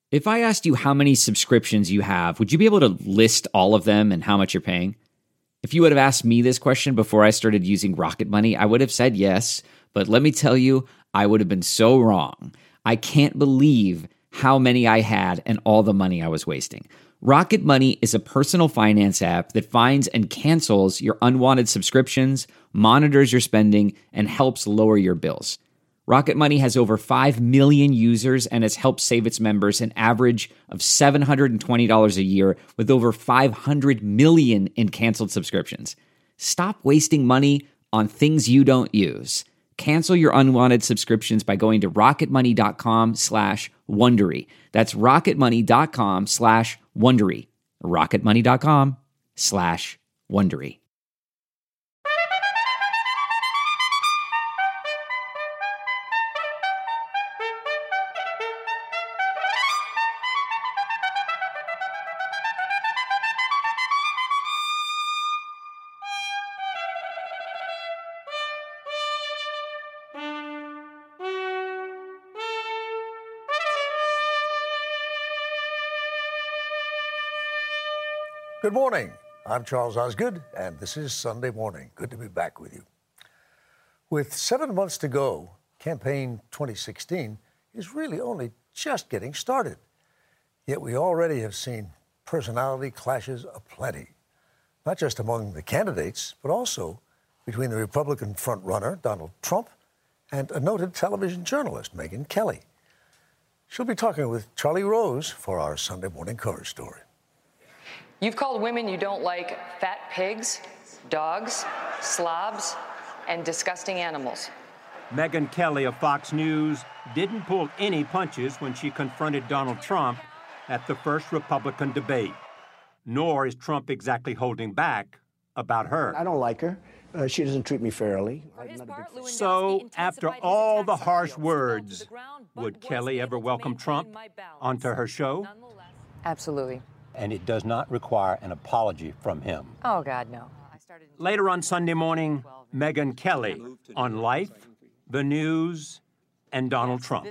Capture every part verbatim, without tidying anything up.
If I asked you how many subscriptions you have, would you be able to list all of them and how much you're paying? If you would have asked me this question before I started using Rocket Money, I would have said yes, but let me tell you, I would have been so wrong. I can't believe how many I had and all the money I was wasting. Rocket Money is a personal finance app that finds and cancels your unwanted subscriptions, monitors your spending, and helps lower your bills. Rocket Money has over five million users and has helped save its members an average of seven hundred twenty dollars a year with over five hundred million in canceled subscriptions. Stop wasting money on things you don't use. Cancel your unwanted subscriptions by going to rocketmoney.com slash Wondery. That's rocketmoney.com slash Wondery. rocketmoney.com slash Wondery. Good morning. I'm Charles Osgood, and this is Sunday Morning. Good to be back with you. With seven months to go, campaign twenty sixteen is really only just getting started. Yet we already have seen personality clashes aplenty, not just among the candidates, but also between the Republican frontrunner, Donald Trump, and a noted television journalist, Megyn Kelly. She'll be talking with Charlie Rose for our Sunday morning cover story. You've called women you don't like fat pigs, dogs, slobs, and disgusting animals. Megyn Kelly of Fox News didn't pull any punches when she confronted Donald Trump at the first Republican debate. Nor is Trump exactly holding back about her. I don't like her. Uh, she doesn't treat me fairly. So, after all the harsh words, would Kelly ever welcome Trump onto her show? Absolutely. And it does not require an apology from him. Oh, God, no. Later on Sunday morning, Megyn Kelly on Life, the News, and Donald Trump.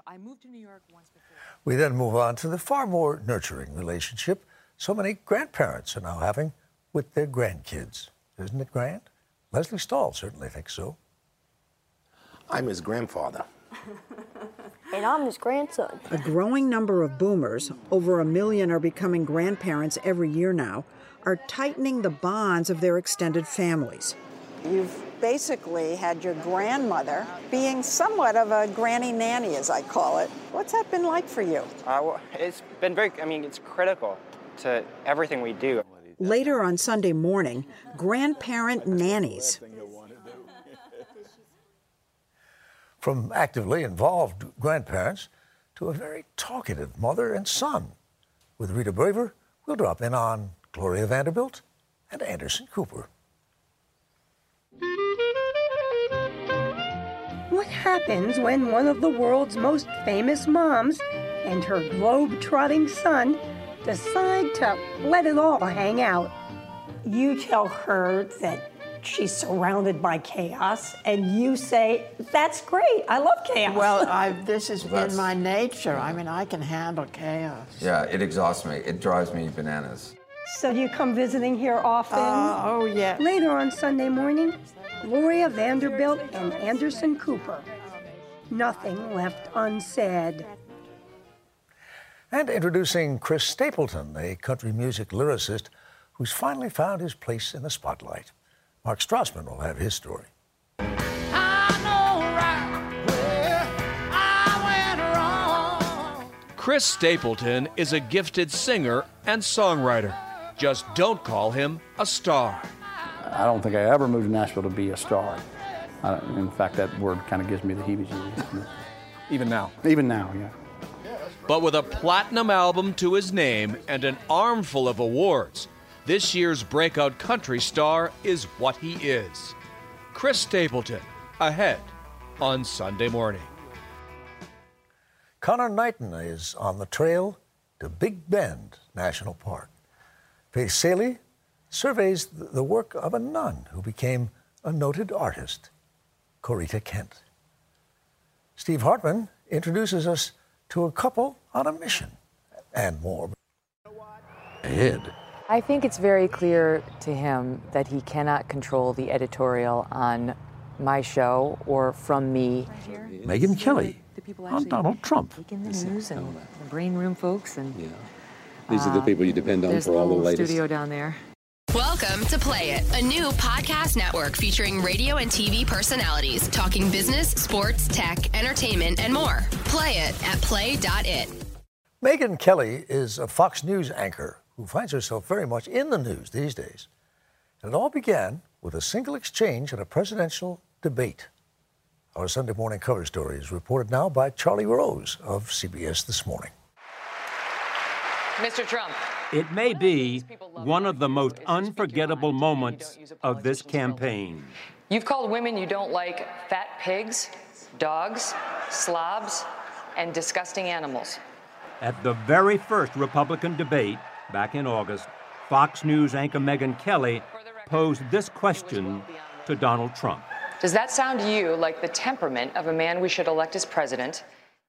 We then move on to the far more nurturing relationship so many grandparents are now having with their grandkids. Isn't it grand? Leslie Stahl certainly thinks so. I'm his grandfather. And I'm his grandson. A growing number of boomers, over a million are becoming grandparents every year now, are tightening the bonds of their extended families. You've basically had your grandmother being somewhat of a granny nanny, as I call it. What's that been like for you? Uh, well, it's been very, I mean, it's critical to everything we do. Later on Sunday morning, grandparent nannies. From actively involved grandparents to a very talkative mother and son. With Rita Braver, we'll drop in on Gloria Vanderbilt and Anderson Cooper. What happens when one of the world's most famous moms and her globe-trotting son decide to let it all hang out? You tell her that she's surrounded by chaos, and you say, that's great, I love chaos. Well, I've, this is Well, in my nature. I mean, I can handle chaos. Yeah, it exhausts me. It drives me bananas. So do you come visiting here often? Uh, oh, yeah. Later on Sunday morning, Gloria Vanderbilt and Anderson Cooper. Nothing left unsaid. And introducing Chris Stapleton, a country music lyricist who's finally found his place in the spotlight. Mark Strassman will have his story. Chris Stapleton is a gifted singer and songwriter. Just don't call him a star. I don't think I ever moved to Nashville to be a star. Uh, in fact, that word kind of gives me the heebie-jeebies. Even now? Even now, yeah. But with a platinum album to his name and an armful of awards, this year's breakout country star is what he is. Chris Stapleton, ahead on Sunday morning. Connor Knighton is on the trail to Big Bend National Park. Faith Saley surveys the work of a nun who became a noted artist, Corita Kent. Steve Hartman introduces us to a couple on a mission. and more. Ahead. I think it's very clear to him that he cannot control the editorial on my show or from me. Megyn Kelly on Donald Trump. In the news and the brain room folks and yeah. These are the people you depend on for all the latest. Studio down there. Welcome to Play It, a new podcast network featuring radio and T V personalities talking business, sports, tech, entertainment, and more. Play it at play dot it. Megyn Kelly is a Fox News anchor who finds herself very much in the news these days. And it all began with a single exchange at a presidential debate. Our Sunday morning cover story is reported now by Charlie Rose of C B S This Morning. Mister Trump. It may be one of the most unforgettable moments of this campaign. You've called women you don't like fat pigs, dogs, slobs, and disgusting animals. At the very first Republican debate back in August, Fox News anchor Megyn Kelly posed this question to Donald Trump. Does that sound to you like the temperament of a man we should elect as president?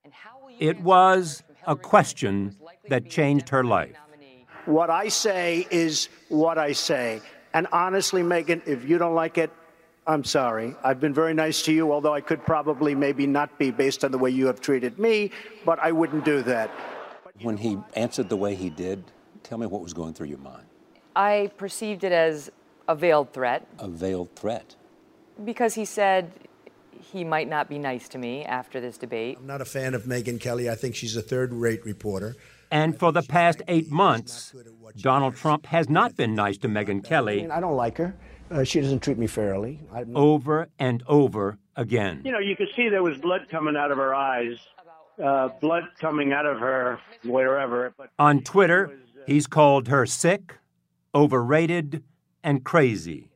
It was a question that changed her life. What I say is what I say. And honestly, Megyn, if you don't like it, I'm sorry. I've been very nice to you, although I could probably maybe not be based on the way you have treated me, but I wouldn't do that. When he answered the way he did, tell me what was going through your mind. I perceived it as a veiled threat. A veiled threat? Because he said he might not be nice to me after this debate. I'm not a fan of Megyn Kelly. I think she's a third-rate reporter. And for the past eight months, Donald Trump has not been nice to Megyn Kelly. I don't like her. Uh, she doesn't treat me fairly. I... Over and over again. You know, you could see there was blood coming out of her eyes, uh, blood coming out of her wherever. But on Twitter, he's called her sick, overrated, and crazy.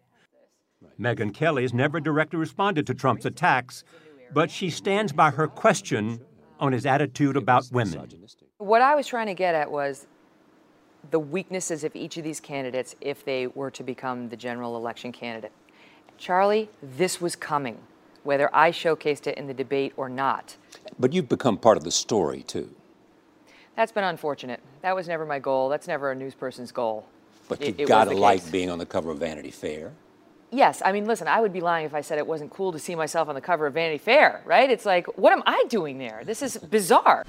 Megyn Kelly has never directly responded to Trump's attacks, but she stands by her question on his attitude about women. What I was trying to get at was the weaknesses of each of these candidates if they were to become the general election candidate. Charlie, this was coming, whether I showcased it in the debate or not. But you've become part of the story, too. That's been unfortunate. That was never my goal. That's never a news person's goal. But It- you've it got was to the like case. being on the cover of Vanity Fair. Yes, I mean, listen, I would be lying if I said it wasn't cool to see myself on the cover of Vanity Fair, right? It's like, what am I doing there? This is bizarre.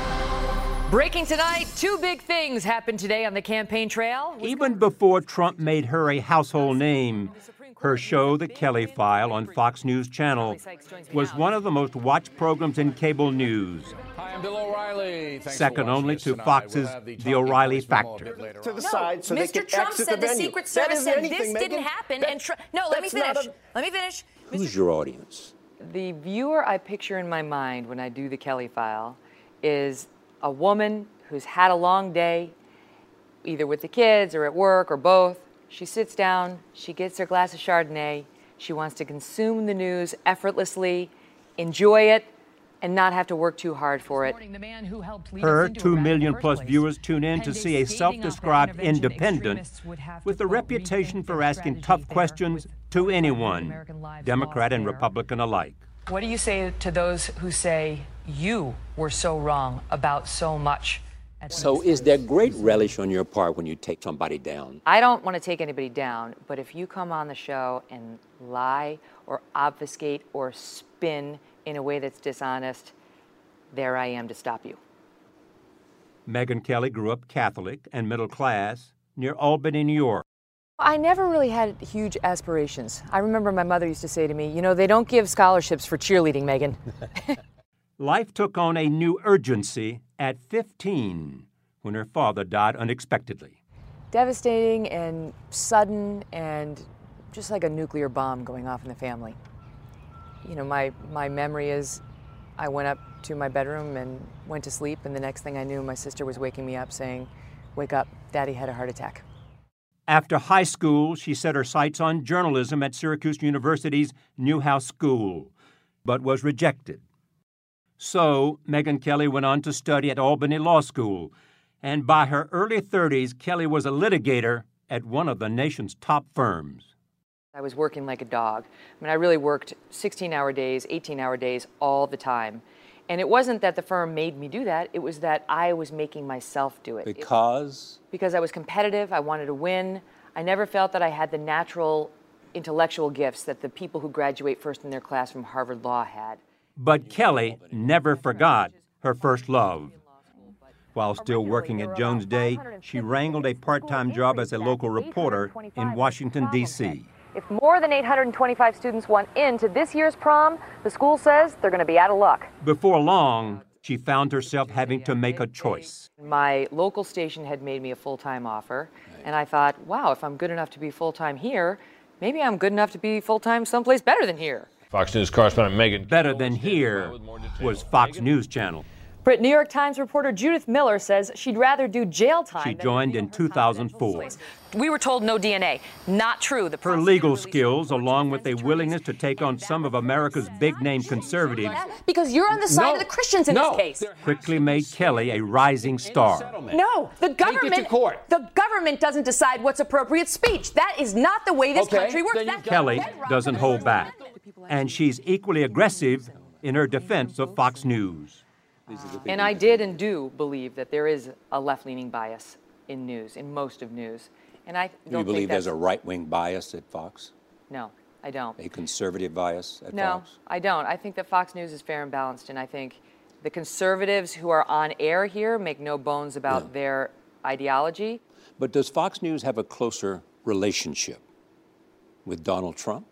Breaking tonight, two big things happened today on the campaign trail. Even before Trump made her a household name, her show, The Kelly File, on Fox News Channel, was one of the most watched programs in cable news. Hi, I'm Bill O'Reilly. Thanks Second for watching only us to tonight. Fox's We'll have the The talking O'Reilly points more a Factor. bit later To on. the side so Mister they can Trump exit said the the venue. Secret That Service isn't said anything, this Megyn. didn't happen. That- and tr- no, let me that's not finish. a- Let me finish. Who's your audience? The viewer I picture in my mind when I do The Kelly File is a woman who's had a long day, either with the kids or at work or both. She sits down, she gets her glass of Chardonnay, she wants to consume the news effortlessly, enjoy it, and not have to work too hard for it. Her two million plus viewers tune in to see a self-described independent with a reputation for asking tough questions to anyone, Democrat and Republican alike. What do you say to those who say you were so wrong about so much? So is there great relish on your part when you take somebody down? I don't want to take anybody down, but if you come on the show and lie or obfuscate or spin in a way that's dishonest, there I am to stop you. Megyn Kelly grew up Catholic and middle class near Albany, New York. I never really had huge aspirations. I remember my mother used to say to me, you know, they don't give scholarships for cheerleading, Megyn. Life took on a new urgency at fifteen when her father died unexpectedly. Devastating and sudden and just like a nuclear bomb going off in the family. You know, my, my memory is I went up to my bedroom and went to sleep, and the next thing I knew, my sister was waking me up saying, wake up, Daddy had a heart attack. After high school, she set her sights on journalism at Syracuse University's Newhouse School, but was rejected. So, Megyn Kelly went on to study at Albany Law School, and by her early thirties, Kelly was a litigator at one of the nation's top firms. I was working like a dog. I mean, I really worked sixteen-hour days, eighteen-hour days all the time. And it wasn't that the firm made me do that. It was that I was making myself do it. Because? It, because I was competitive. I wanted to win. I never felt that I had the natural intellectual gifts that the people who graduate first in their class from Harvard Law had. But Kelly never forgot her first love. While still working at Jones Day, she wrangled a part-time job as a local reporter in Washington, D C If more than eight hundred twenty-five students want into this year's prom, the school says they're going to be out of luck. Before long, she found herself having to make a choice. My local station had made me a full-time offer, and I thought, wow, if I'm good enough to be full-time here, maybe I'm good enough to be full-time someplace better than here. Fox News correspondent Megan. Better than here was Fox News Channel. But New York Times reporter Judith Miller says she'd rather do jail time. She joined in two thousand four. We were told no D N A. Not true. The Her legal skills, along with a willingness to take on some of America's big-name conservatives, because you're on the side no, of the Christians in no. this case. quickly made Kelly a rising star. No, the government. The government doesn't decide what's appropriate speech. That is not the way this Okay, country works. That Kelly doesn't hold back, and she's equally aggressive in her defense of Fox News. And I did and do believe that there is a left-leaning bias in news, in most of news. And I Do don't you believe think there's that's, a right-wing bias at Fox? No, I don't. A conservative bias at No, Fox? I don't. I think that Fox News is fair and balanced, and I think the conservatives who are on air here make no bones about Yeah. their ideology. But does Fox News have a closer relationship with Donald Trump,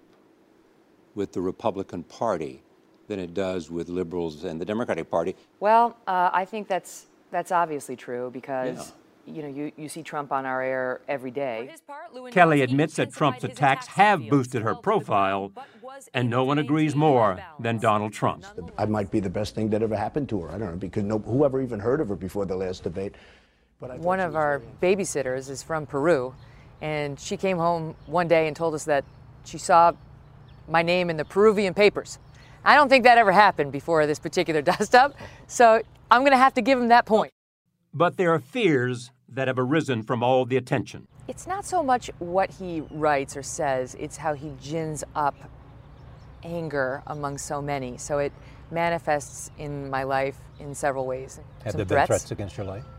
with the Republican Party, than it does with liberals and the Democratic Party? Well, uh, I think that's that's obviously true because you know you, you see Trump on our air every day. Kelly admits that Trump's attacks have boosted her profile, and no one agrees more than Donald Trump. I might be the best thing that ever happened to her. I don't know, because no, whoever even heard of her before the last debate. But I One of our babysitters is from Peru, and she came home one day and told us that she saw my name in the Peruvian papers. I don't think that ever happened before this particular dust-up, so I'm going to have to give him that point. But there are fears that have arisen from all the attention. It's not so much what he writes or says, it's how he gins up anger among so many. So it manifests in my life in several ways. Have Some there threats. been threats against your life?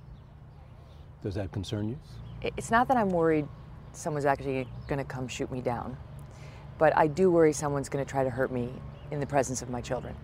Does that concern you? It's not that I'm worried someone's actually going to come shoot me down, but I do worry someone's going to try to hurt me in the presence of my children.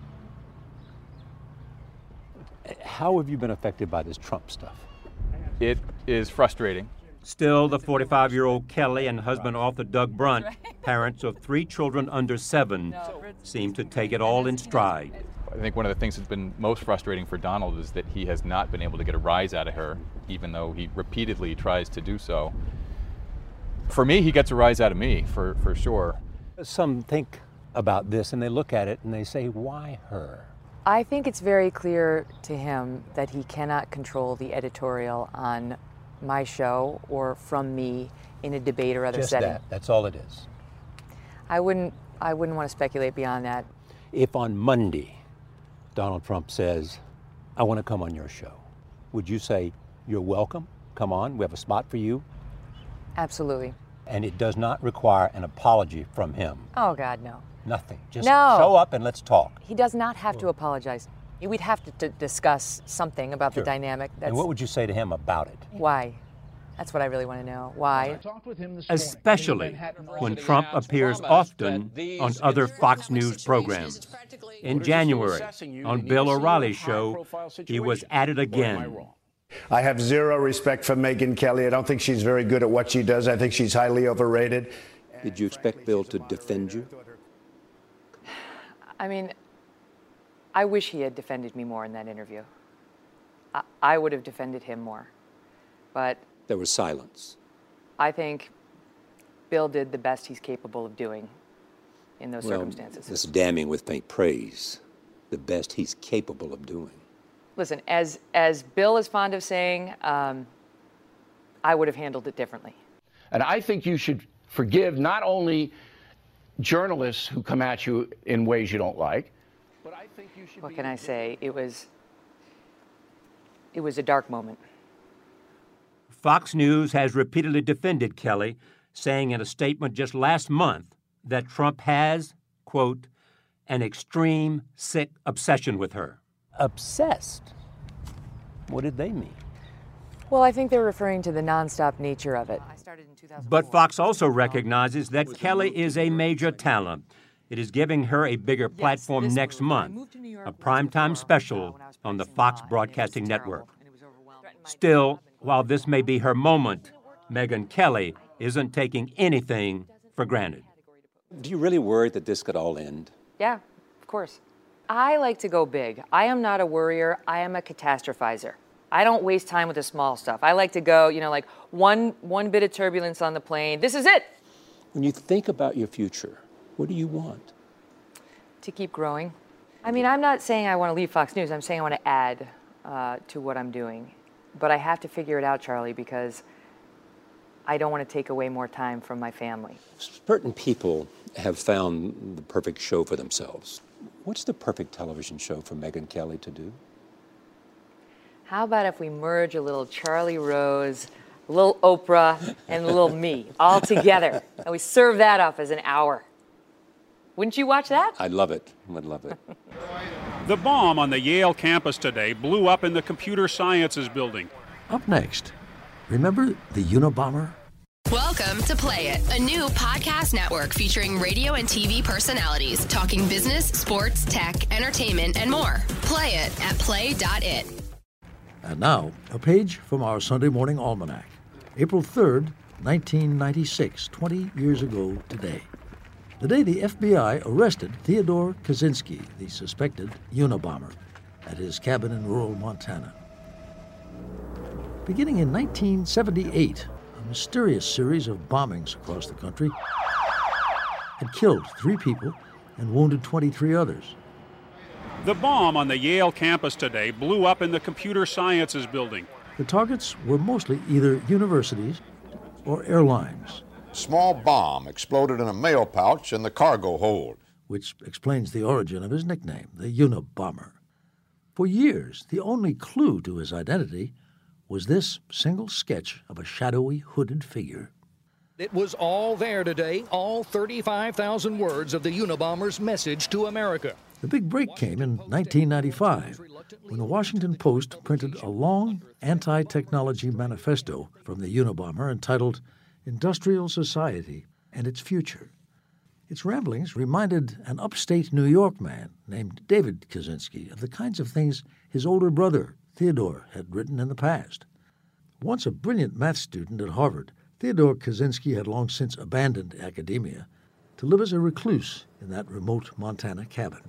How have you been affected by this Trump stuff? It is frustrating. Still, the forty-five-year-old Kelly and husband author Doug Brunt, parents of three children under seven, seem to take it all in stride. I think one of the things that's been most frustrating for Donald is that he has not been able to get a rise out of her, even though he repeatedly tries to do so. For me, he gets a rise out of me, for, for sure. Some think about this and they look at it and they say, why her? I think it's very clear to him that he cannot control the editorial on my show or from me in a debate or other Just setting. that. That's all it is. I wouldn't I wouldn't want to speculate beyond that. If on Monday Donald Trump says, I want to come on your show, would you say, you're welcome, come on, we have a spot for you? Absolutely. And it does not require an apology from him. Oh God, no. Nothing. Just No. show up and let's talk. He does not have to apologize. We'd have to, to discuss something about Sure. the dynamic. That's And what would you say to him about it? why. That's what I really want to know. Why? Especially when Trump appears often on other Fox News programs. In January, on Bill O'Reilly's show, he was at it again. I have zero respect for Megyn Kelly. I don't think she's very good at what she does. I think she's highly overrated. Did you expect Bill to defend you? I mean, I wish he had defended me more in that interview. I, I would have defended him more. But There was silence. I think Bill did the best he's capable of doing in those Well, circumstances. this damning with faint praise, the best he's capable of doing. Listen, as as Bill is fond of saying, um, I would have handled it differently. And I think you should forgive not only journalists who come at you in ways you don't like, but I think you should. What can I say? It was it was a dark moment. Fox News has repeatedly defended Kelly, saying in a statement just last month that Trump has, quote, an extreme, sick obsession with her. Obsessed? What did they mean? Well, I think they're referring to the nonstop nature of it. But Fox also recognizes that Kelly is a major talent. It is giving her a bigger platform yes, next month, a primetime special on the Fox Broadcasting Network. Still, while this may be her moment, Megyn Kelly isn't taking anything for granted. Do you really worry that this could all end? Yeah, of course. I like to go big. I am not a worrier. I am a catastrophizer. I don't waste time with the small stuff. I like to go, you know, like one one bit of turbulence on the plane. This is it. When you think about your future, what do you want? To keep growing. I mean, I'm not saying I want to leave Fox News. I'm saying I want to add uh, to what I'm doing. But I have to figure it out, Charlie, because I don't want to take away more time from my family. Certain people have found the perfect show for themselves. What's the perfect television show for Megyn Kelly to do? How about if we merge a little Charlie Rose, a little Oprah, and a little me all together, and we serve that up as an hour? Wouldn't you watch that? I'd love it. I'd love it. The bomb on the Yale campus today blew up in the Computer Sciences building. Up next, remember the Unabomber? Welcome to Play It, a new podcast network featuring radio and T V personalities talking business, sports, tech, entertainment, and more. Play it at play dot it. And now, a page from our Sunday Morning Almanac. April third, nineteen ninety-six, twenty years ago today. The day the F B I arrested Theodore Kaczynski, the suspected Unabomber, at his cabin in rural Montana. Beginning in nineteen seventy-eight, a mysterious series of bombings across the country had killed three people and wounded twenty-three others. The bomb on the Yale campus today blew up in the Computer Sciences building. The targets were mostly either universities or airlines. Small bomb exploded in a mail pouch in the cargo hold, which explains the origin of his nickname, the Unabomber. For years, the only clue to his identity was this single sketch of a shadowy, hooded figure. It was all there today, all thirty-five thousand words of the Unabomber's message to America. The big break came in nineteen ninety-five, when the Washington Post printed a long anti-technology manifesto from the Unabomber entitled Industrial Society and Its Future. Its ramblings reminded an upstate New York man named David Kaczynski of the kinds of things his older brother, Theodore, had written in the past. Once a brilliant math student at Harvard, Theodore Kaczynski had long since abandoned academia to live as a recluse in that remote Montana cabin.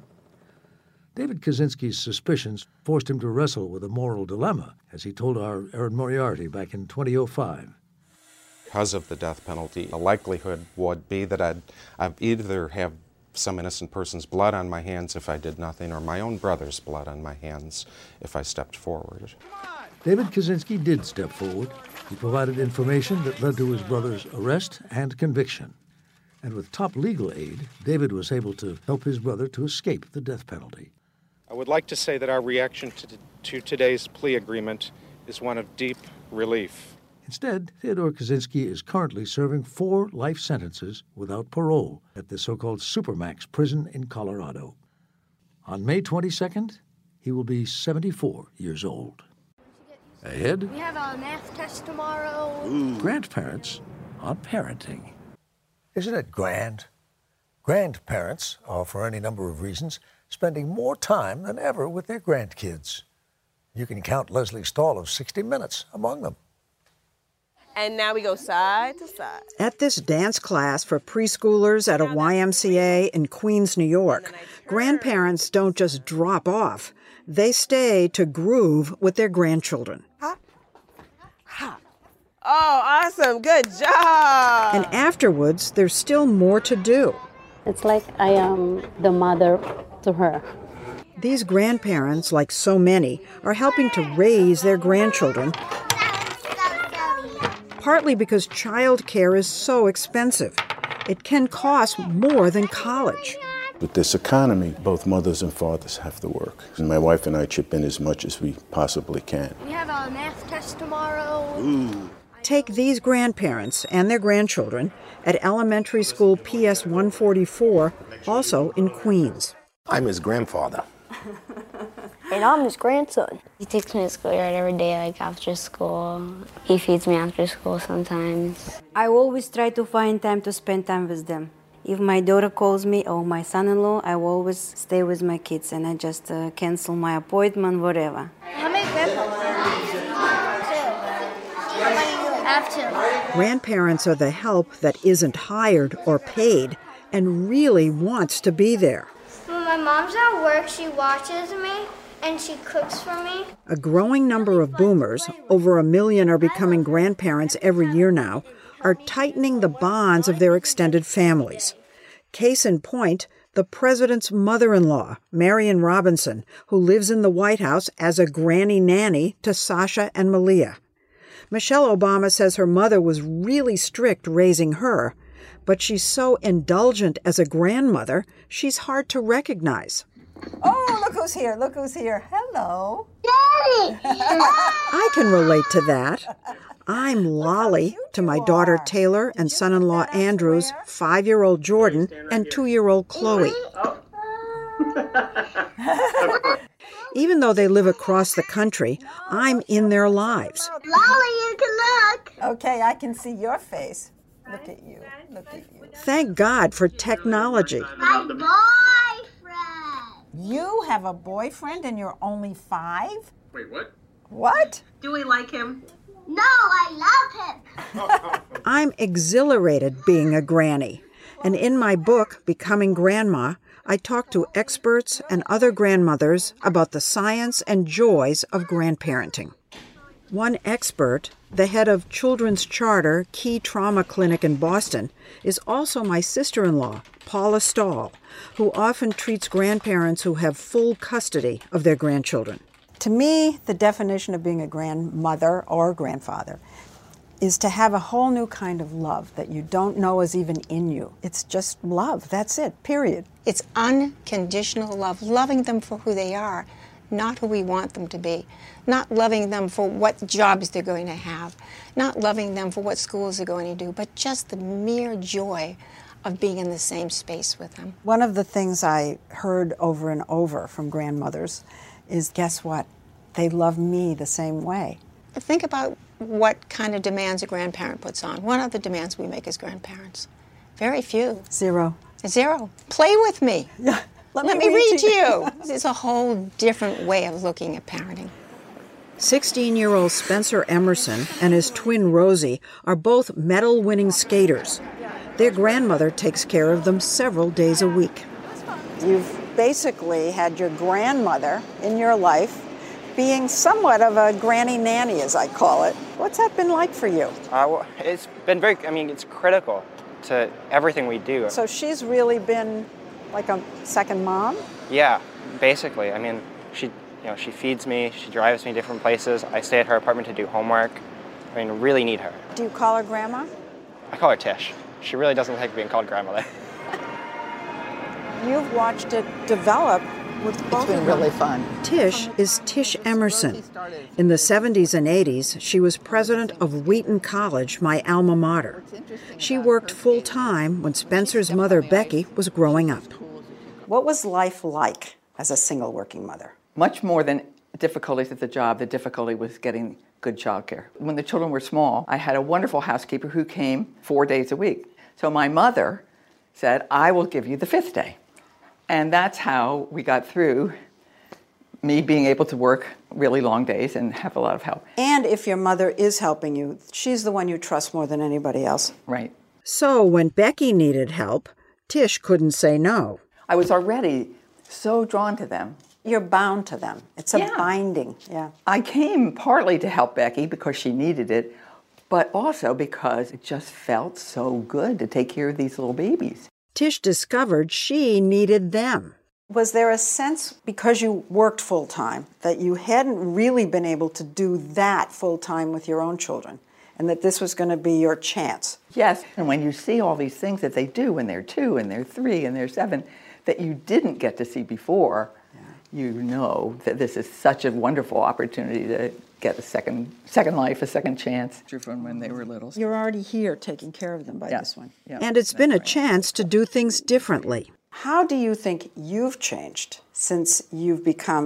David Kaczynski's suspicions forced him to wrestle with a moral dilemma, as he told our Erin Moriarty back in two thousand five. Because of the death penalty, the likelihood would be that I'd, I'd either have some innocent person's blood on my hands if I did nothing, or my own brother's blood on my hands if I stepped forward. David Kaczynski did step forward. He provided information that led to his brother's arrest and conviction. And with top legal aid, David was able to help his brother to escape the death penalty. I would like to say that our reaction to, to today's plea agreement is one of deep relief. Instead, Theodore Kaczynski is currently serving four life sentences without parole at the so-called Supermax prison in Colorado. On May twenty-second, he will be seventy-four years old. Ahead, we have a math test tomorrow. Ooh. Grandparents on parenting. Isn't it grand? Grandparents are, for any number of reasons, spending more time than ever with their grandkids. You can count Leslie Stahl of sixty minutes among them. And now we go side to side. At this dance class for preschoolers at a Y M C A in Queens, New York, grandparents don't just drop off. They stay to groove with their grandchildren. Ha. Ha. Oh, awesome. Good job. And afterwards, there's still more to do. It's like I am the mother to her. These grandparents, like so many, are helping to raise their grandchildren, partly because child care is so expensive. It can cost more than college. With this economy, both mothers and fathers have to work. And my wife and I chip in as much as we possibly can. We have a math test tomorrow. Ooh. Take these grandparents and their grandchildren at elementary school P S one forty-four, also in Queens. I'm his grandfather. and I'm his grandson. He takes me to schoolyard every day, like after school. He feeds me after school sometimes. I always try to find time to spend time with them. If my daughter calls me or my son-in-law, I will always stay with my kids and I just uh, cancel my appointment, whatever. How many grandparents? Two. How many you have? Two. Grandparents are the help that isn't hired or paid and really wants to be there. When my mom's at work, she watches me and she cooks for me. A growing number of boomers, over a million are becoming grandparents every year now, are tightening the bonds of their extended families. Case in point, the president's mother-in-law, Marion Robinson, who lives in the White House as a granny nanny to Sasha and Malia. Michelle Obama says her mother was really strict raising her, but she's so indulgent as a grandmother, she's hard to recognize. Oh, look who's here, look who's here. Hello. Daddy! I can relate to that. I'm Lolly to my daughter Taylor and son-in-law Andrew's five-year-old Jordan and two-year-old Chloe. Even though they live across the country, I'm in their lives. Lolly, you can look. Okay, I can see your face. Look at you, look at you. Thank God for technology. My boyfriend. You have a boyfriend and you're only five? Wait, what? What? Do we like him? No, I love him. I'm exhilarated being a granny. And in my book, Becoming Grandma, I talk to experts and other grandmothers about the science and joys of grandparenting. One expert, the head of Children's Charter Key Trauma Clinic in Boston, is also my sister-in-law, Paula Stahl, who often treats grandparents who have full custody of their grandchildren. To me, the definition of being a grandmother or grandfather is to have a whole new kind of love that you don't know is even in you. It's just love. That's it, period. It's unconditional love, loving them for who they are, not who we want them to be, not loving them for what jobs they're going to have, not loving them for what schools they're going to do, but just the mere joy of being in the same space with them. One of the things I heard over and over from grandmothers is, guess what? They love me the same way. Think about what kind of demands a grandparent puts on. What are the demands we make as grandparents? Very few. Zero. Zero. Play with me. Yeah. Let, Let me, me read, read to to you. you. It's a whole different way of looking at parenting. sixteen-year-old Spencer Emerson and his twin Rosie are both medal-winning skaters. Their grandmother takes care of them several days a week. You've basically had your grandmother in your life being somewhat of a granny nanny, as I call it. What's that been like for you? Uh, well, it's been very, I mean, it's critical to everything we do. So she's really been like a second mom? Yeah, basically. I mean, she, you know, she feeds me, she drives me different places. I stay at her apartment to do homework. I mean, really need her. Do you call her grandma? I call her Tish. She really doesn't like being called grandmother. You've watched it develop with both. It's been really fun. Tish is Tish Emerson. In the seventies and eighties, she was president of Wheaton College, my alma mater. She worked full-time when Spencer's mother, Becky, was growing up. What was life like as a single working mother? Much more than difficulties at the job, the difficulty was getting good childcare. When the children were small, I had a wonderful housekeeper who came four days a week. So my mother said, I will give you the fifth day. And that's how we got through me being able to work really long days and have a lot of help. And if your mother is helping you, she's the one you trust more than anybody else. Right. So when Becky needed help, Tish couldn't say no. I was already so drawn to them. You're bound to them. It's a Yeah. binding. Yeah. I came partly to help Becky because she needed it, but also because it just felt so good to take care of these little babies. Tish discovered she needed them. Was there a sense, because you worked full-time, that you hadn't really been able to do that full-time with your own children, and that this was going to be your chance? Yes, and when you see all these things that they do when they're two and they're three and they're seven that you didn't get to see before, yeah. you know that this is such a wonderful opportunity to get a second second life, a second chance from when they were little. You're already here taking care of them by yeah. this one. Yeah. And it's been a chance to do things differently. How do you think you've changed since you've become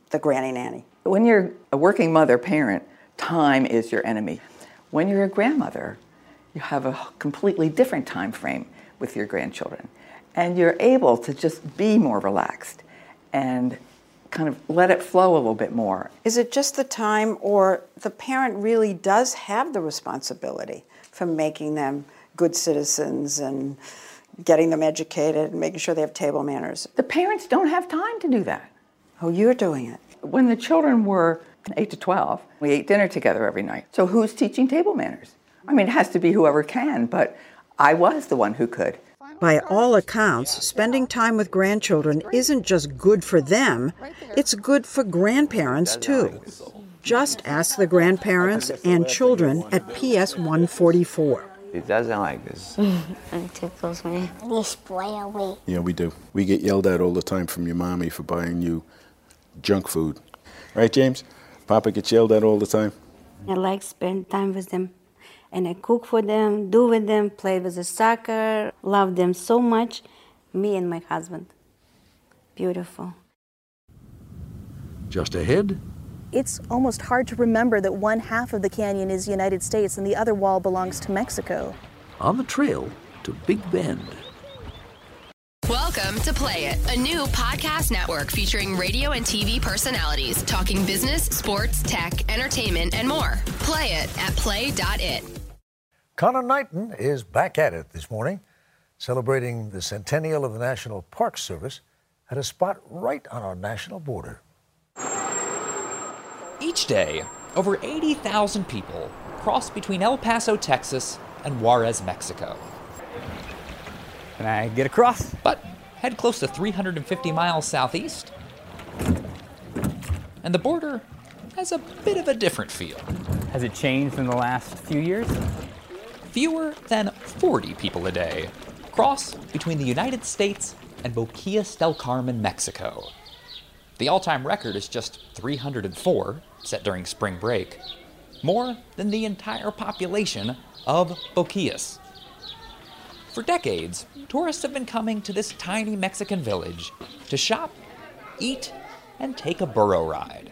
the granny nanny. When you're a working mother, parent, time is your enemy. When you're a grandmother, you have a completely different time frame with your grandchildren. And you're able to just be more relaxed and kind of let it flow a little bit more. Is it just the time, or the parent really does have the responsibility for making them good citizens and getting them educated and making sure they have table manners? The parents don't have time to do that. Oh, you're doing it. When the children were eight to twelve, we ate dinner together every night. So who's teaching table manners? I mean, it has to be whoever can, but I was the one who could. By all accounts, spending time with grandchildren isn't just good for them, it's good for grandparents too. Just ask the grandparents and children at P S one forty-four. He doesn't like this. It tickles me. You spoil me. Yeah, we do. We get yelled at all the time from your mommy for buying you junk food. Right, James? Papa gets yelled at all the time. I like spend time with them. And I cook for them, do with them, play with the soccer, love them so much. Me and my husband. Beautiful. Just ahead. It's almost hard to remember that one half of the canyon is the United States and the other wall belongs to Mexico. On the trail to Big Bend. Welcome to Play It, a new podcast network featuring radio and T V personalities talking business, sports, tech, entertainment, and more. Play it at play dot it. Connor Knighton is back at it this morning, celebrating the centennial of the National Park Service at a spot right on our national border. Each day, over eighty thousand people cross between El Paso, Texas, and Juarez, Mexico. Can I get across? But head close to three hundred fifty miles southeast, and the border has a bit of a different feel. Has it changed in the last few years? Fewer than forty people a day cross between the United States and Boquillas del Carmen, Mexico. The all-time record is just three hundred four, set during spring break, more than the entire population of Boquillas. For decades, tourists have been coming to this tiny Mexican village to shop, eat, and take a burro ride.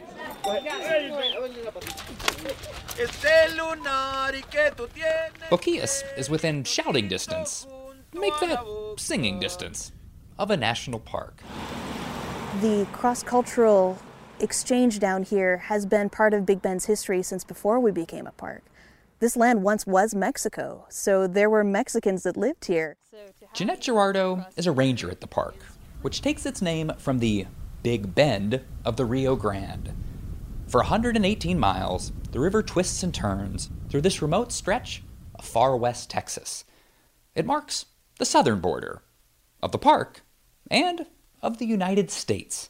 Boquillas is within shouting distance, make that singing distance, of a national park. The cross-cultural exchange down here has been part of Big Bend's history since before we became a park. This land once was Mexico, so there were Mexicans that lived here. Jeanette Gerardo is a ranger at the park, which takes its name from the Big Bend of the Rio Grande. For one hundred eighteen miles, the river twists and turns through this remote stretch of far west Texas. It marks the southern border of the park and of the United States.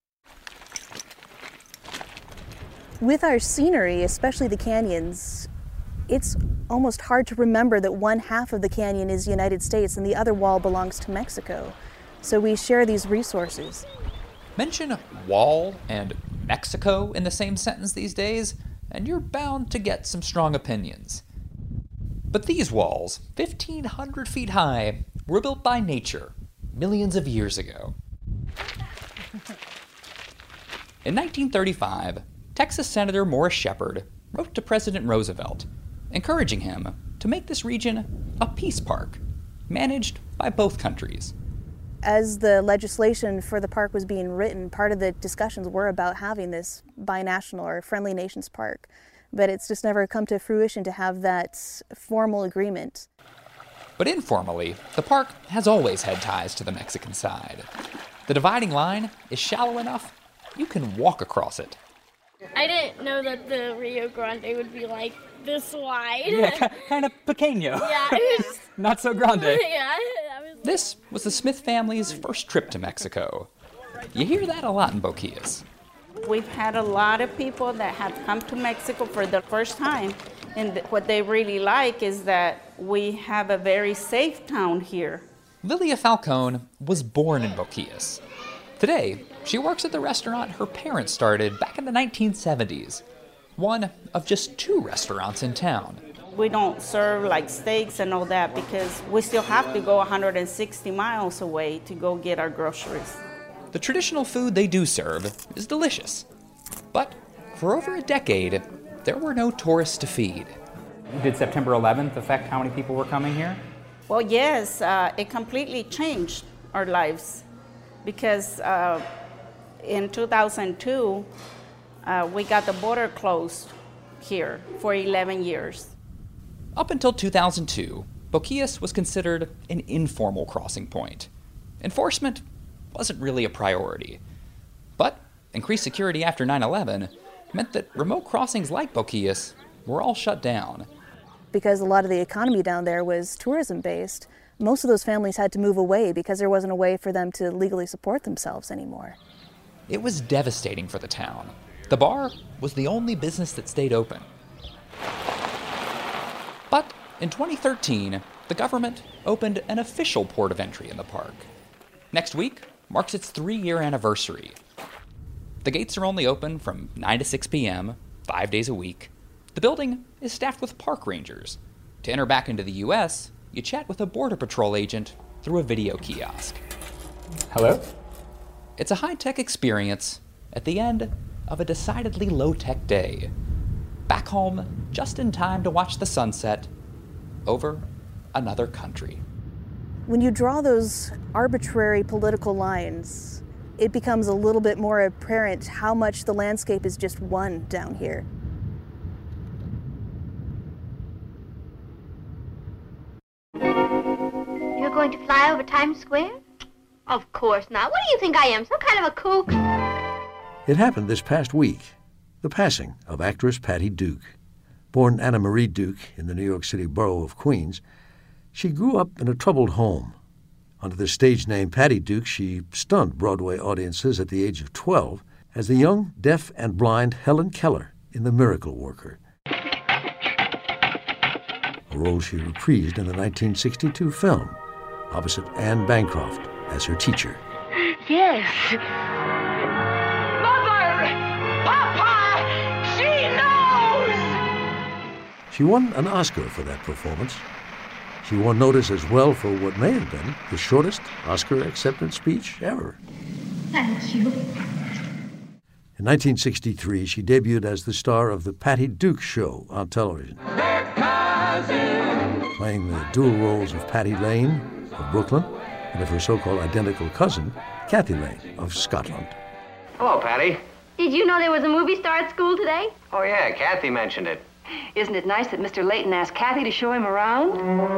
With our scenery, especially the canyons, it's almost hard to remember that one half of the canyon is the United States and the other wall belongs to Mexico. So we share these resources. Mention wall and Mexico in the same sentence these days, and you're bound to get some strong opinions. But these walls, fifteen hundred feet high, were built by nature millions of years ago. In nineteen thirty-five, Texas Senator Morris Shepherd wrote to President Roosevelt, encouraging him to make this region a peace park, managed by both countries. As the legislation for the park was being written, part of the discussions were about having this binational or friendly nations park, but it's just never come to fruition to have that formal agreement. But informally, the park has always had ties to the Mexican side. The dividing line is shallow enough you can walk across it. I didn't know that the Rio Grande would be like this wide. Yeah, kind of pequeño. Yeah, it was Not so grande. Yeah, was... This was the Smith family's first trip to Mexico. You hear that a lot in Boquillas. We've had a lot of people that have come to Mexico for the first time, and what they really like is that we have a very safe town here. Lilia Falcone was born in Boquillas. Today, she works at the restaurant her parents started back in the nineteen seventies, one of just two restaurants in town. We don't serve like steaks and all that because we still have to go one hundred sixty miles away to go get our groceries. The traditional food they do serve is delicious, But for over a decade, there were no tourists to feed. Did September eleventh affect how many people were coming here? Well, yes, uh, it completely changed our lives because uh, in two thousand two, uh, we got the border closed here for eleven years. Up until two thousand two, Boquillas was considered an informal crossing point. Enforcement wasn't really a priority. But increased security after nine eleven meant that remote crossings like Boquillas were all shut down. Because a lot of the economy down there was tourism-based, most of those families had to move away because there wasn't a way for them to legally support themselves anymore. It was devastating for the town. The bar was the only business that stayed open. But in twenty thirteen, the government opened an official port of entry in the park. Next week marks its three-year anniversary. The gates are only open from nine to six p.m., five days a week. The building is staffed with park rangers. To enter back into the U S, you chat with a Border Patrol agent through a video kiosk. Hello? It's a high-tech experience at the end of a decidedly low-tech day. Back home, just in time to watch the sunset over another country. When you draw those arbitrary political lines, it becomes a little bit more apparent how much the landscape is just one down here. You're going to fly over Times Square? Of course not. What do you think I am, some kind of a kook? It happened this past week, the passing of actress Patty Duke. Born Anna Marie Duke in the New York City borough of Queens, she grew up in a troubled home. Under the stage name Patty Duke, she stunned Broadway audiences at the age of twelve as the young, deaf, and blind Helen Keller in The Miracle Worker, a role she reprised in the nineteen sixty-two film, opposite Anne Bancroft as her teacher. Yes. Mother! Papa! She knows! She won an Oscar for that performance. She won notice as well for what may have been the shortest Oscar acceptance speech ever. Thank you. In nineteen sixty-three, she debuted as the star of The Patty Duke Show on television, playing the dual roles of Patty Lane of Brooklyn and of her so-called identical cousin, Kathy Lane of Scotland. Hello, Patty. Did you know there was a movie star at school today? Oh, yeah, Kathy mentioned it. Isn't it nice that Mister Layton asked Kathy to show him around?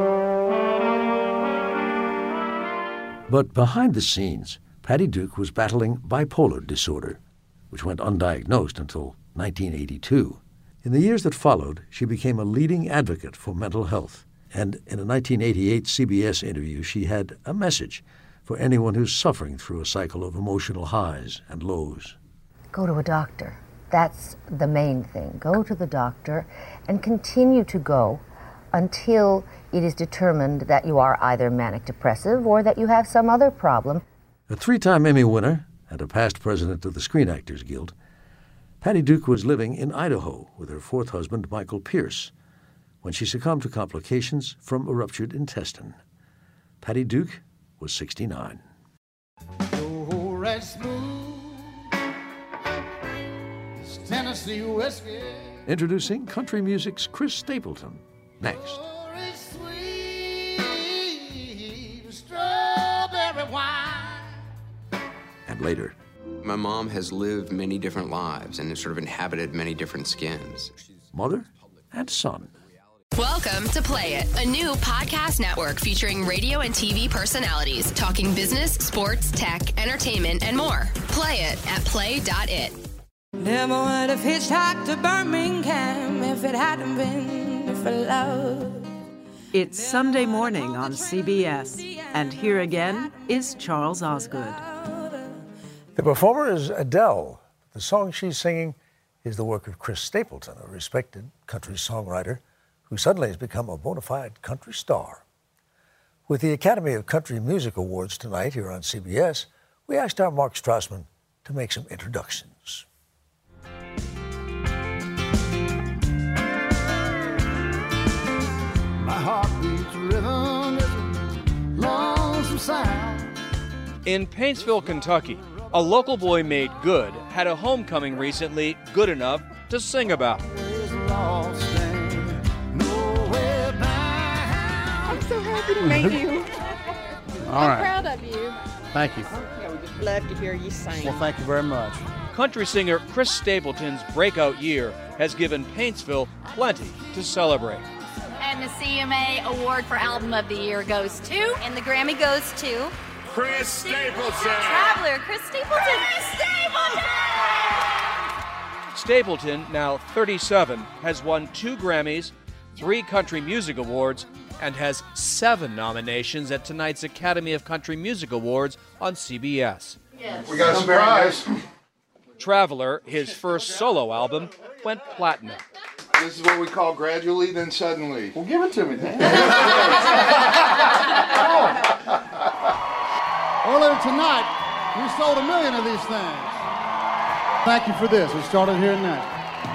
But behind the scenes, Patty Duke was battling bipolar disorder, which went undiagnosed until nineteen eighty-two. In the years that followed, she became a leading advocate for mental health. And in a nineteen eighty-eight C B S interview, she had a message for anyone who's suffering through a cycle of emotional highs and lows. Go to a doctor. That's the main thing. Go to the doctor and continue to go until it is determined that you are either manic depressive or that you have some other problem. A three-time Emmy winner and a past president of the Screen Actors Guild, Patty Duke was living in Idaho with her fourth husband, Michael Pierce, when she succumbed to complications from a ruptured intestine. Patty Duke was sixty-nine. Tennessee whiskey. Introducing country music's Chris Stapleton, next. Sweet strawberry wine. And later. My mom has lived many different lives and has sort of inhabited many different skins. Mother and son. Welcome to Play It, a new podcast network featuring radio and T V personalities talking business, sports, tech, entertainment, and more. Play it at play dot it. Never would have hitchhiked to Birmingham if it hadn't been for love. It's Sunday morning on C B S, and here again is Charles Osgood. The performer is Adele. The song she's singing is the work of Chris Stapleton, a respected country songwriter who suddenly has become a bona fide country star. With the Academy of Country Music Awards tonight here on C B S, we asked our Mark Strassman to make some introductions. My heart beats rhythm is a lonesome sound. In Paintsville, Kentucky, A local boy made good had a homecoming recently good enough to sing about. I'm so happy to meet you. All I'm right. proud of you. Thank you. Yeah, we just love to hear you sing. Well, thank you very much. Country singer Chris Stapleton's breakout year has given Paintsville plenty to celebrate. And the C M A Award for Album of the Year goes to, and the Grammy goes to Chris Stapleton. Traveler Chris Stapleton. Chris Stapleton! Stapleton, now thirty-seven, has won two Grammys, three Country Music Awards, and has seven nominations at tonight's Academy of Country Music Awards on C B S. Yes. We got a surprise. Traveler, his first solo album, went platinum. This is what we call gradually, then suddenly. Well, give it to me, Dan. Earlier tonight, we sold a million of these things. Thank you for this. We started here next.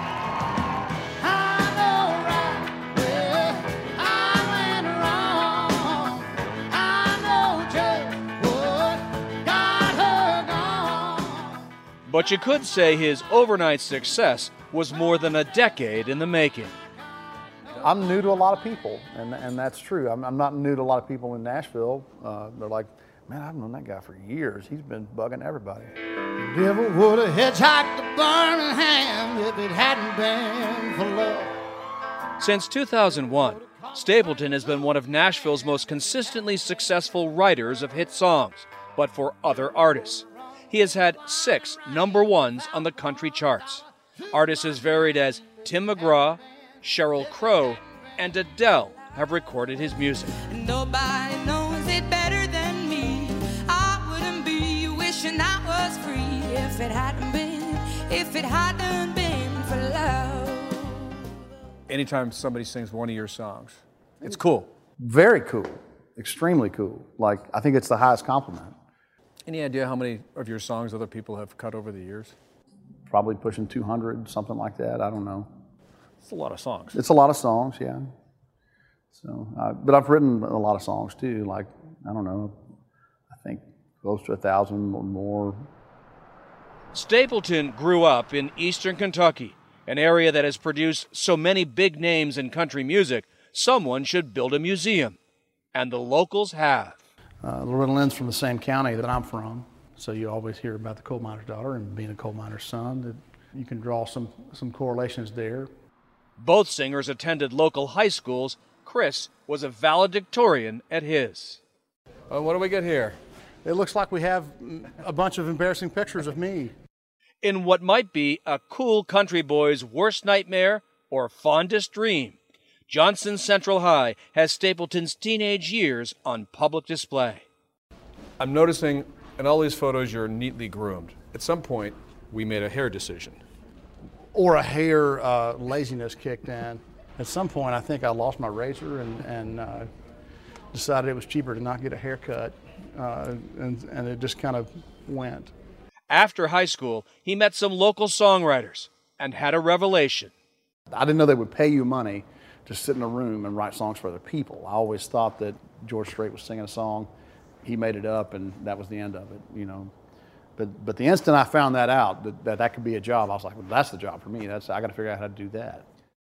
But you could say his overnight success was more than a decade in the making. I'm new to a lot of people, and, and that's true. I'm, I'm not new to a lot of people in Nashville. Uh, they're like, man, I've known that guy for years. He's been bugging everybody. The devil would have hitchhiked to Birmingham if it hadn't been for love. Since two thousand one, Stapleton has been one of Nashville's most consistently successful writers of hit songs, but for other artists. He has had six number ones on the country charts. Artists as varied as Tim McGraw, Sheryl Crow, and Adele have recorded his music. Nobody knows it better than me. I wouldn't be wishing I was free if it hadn't been, if it hadn't been for love. Anytime somebody sings one of your songs, it's cool. Very cool. Extremely cool. Like, I think it's the highest compliment. Any idea how many of your songs other people have cut over the years? Probably pushing two hundred, something like that. I don't know. It's a lot of songs. It's a lot of songs, yeah. So, uh, but I've written a lot of songs too. Like, I don't know, I think close to a thousand or more. Stapleton grew up in eastern Kentucky, an area that has produced so many big names in country music, someone should build a museum. And the locals have. Uh, Loretta Lynn's from the same county that I'm from, so you always hear about the coal miner's daughter and being a coal miner's son. That you can draw some, some correlations there. Both singers attended local high schools. Chris was a valedictorian at his. Uh, what do we get here? It looks like we have a bunch of embarrassing pictures of me. In what might be a cool country boy's worst nightmare or fondest dream, Johnson Central High has Stapleton's teenage years on public display. I'm noticing in all these photos you're neatly groomed. At some point, we made a hair decision. Or a hair uh, laziness kicked in. At some point, I think I lost my razor and, and uh, decided it was cheaper to not get a haircut, uh, and, and it just kind of went. After high school, he met some local songwriters and had a revelation. I didn't know they would pay you money to sit in a room and write songs for other people. I always thought that George Strait was singing a song, he made it up, and that was the end of it, you know. But but the instant I found that out, that that, that could be a job, I was like, well, that's the job for me. That's I got to figure out how to do that.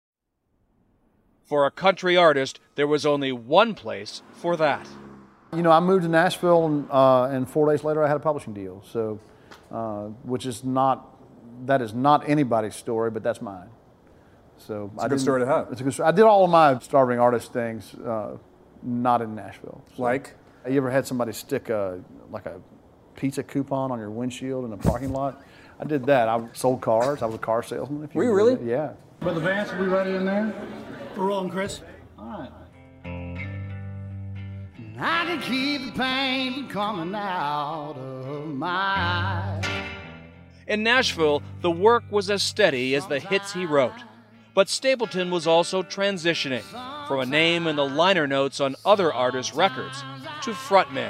For a country artist, there was only one place for that. You know, I moved to Nashville, and, uh, and four days later I had a publishing deal. So, uh, which is not, that is not anybody's story, but that's mine. So it's a good story to have. It's a good story. I did all of my starving artist things, uh, not in Nashville. So, like? You ever had somebody stick a like a pizza coupon on your windshield in a parking lot? I did that. I sold cars. I was a car salesman. If you Were you really? It. Yeah. Brother Vance, are we ready in there? We're rolling, Chris. All right. I can keep the pain from coming out of my eyes. In Nashville, the work was as steady as the hits he wrote. But Stapleton was also transitioning from a name in the liner notes on other artists' records to frontman.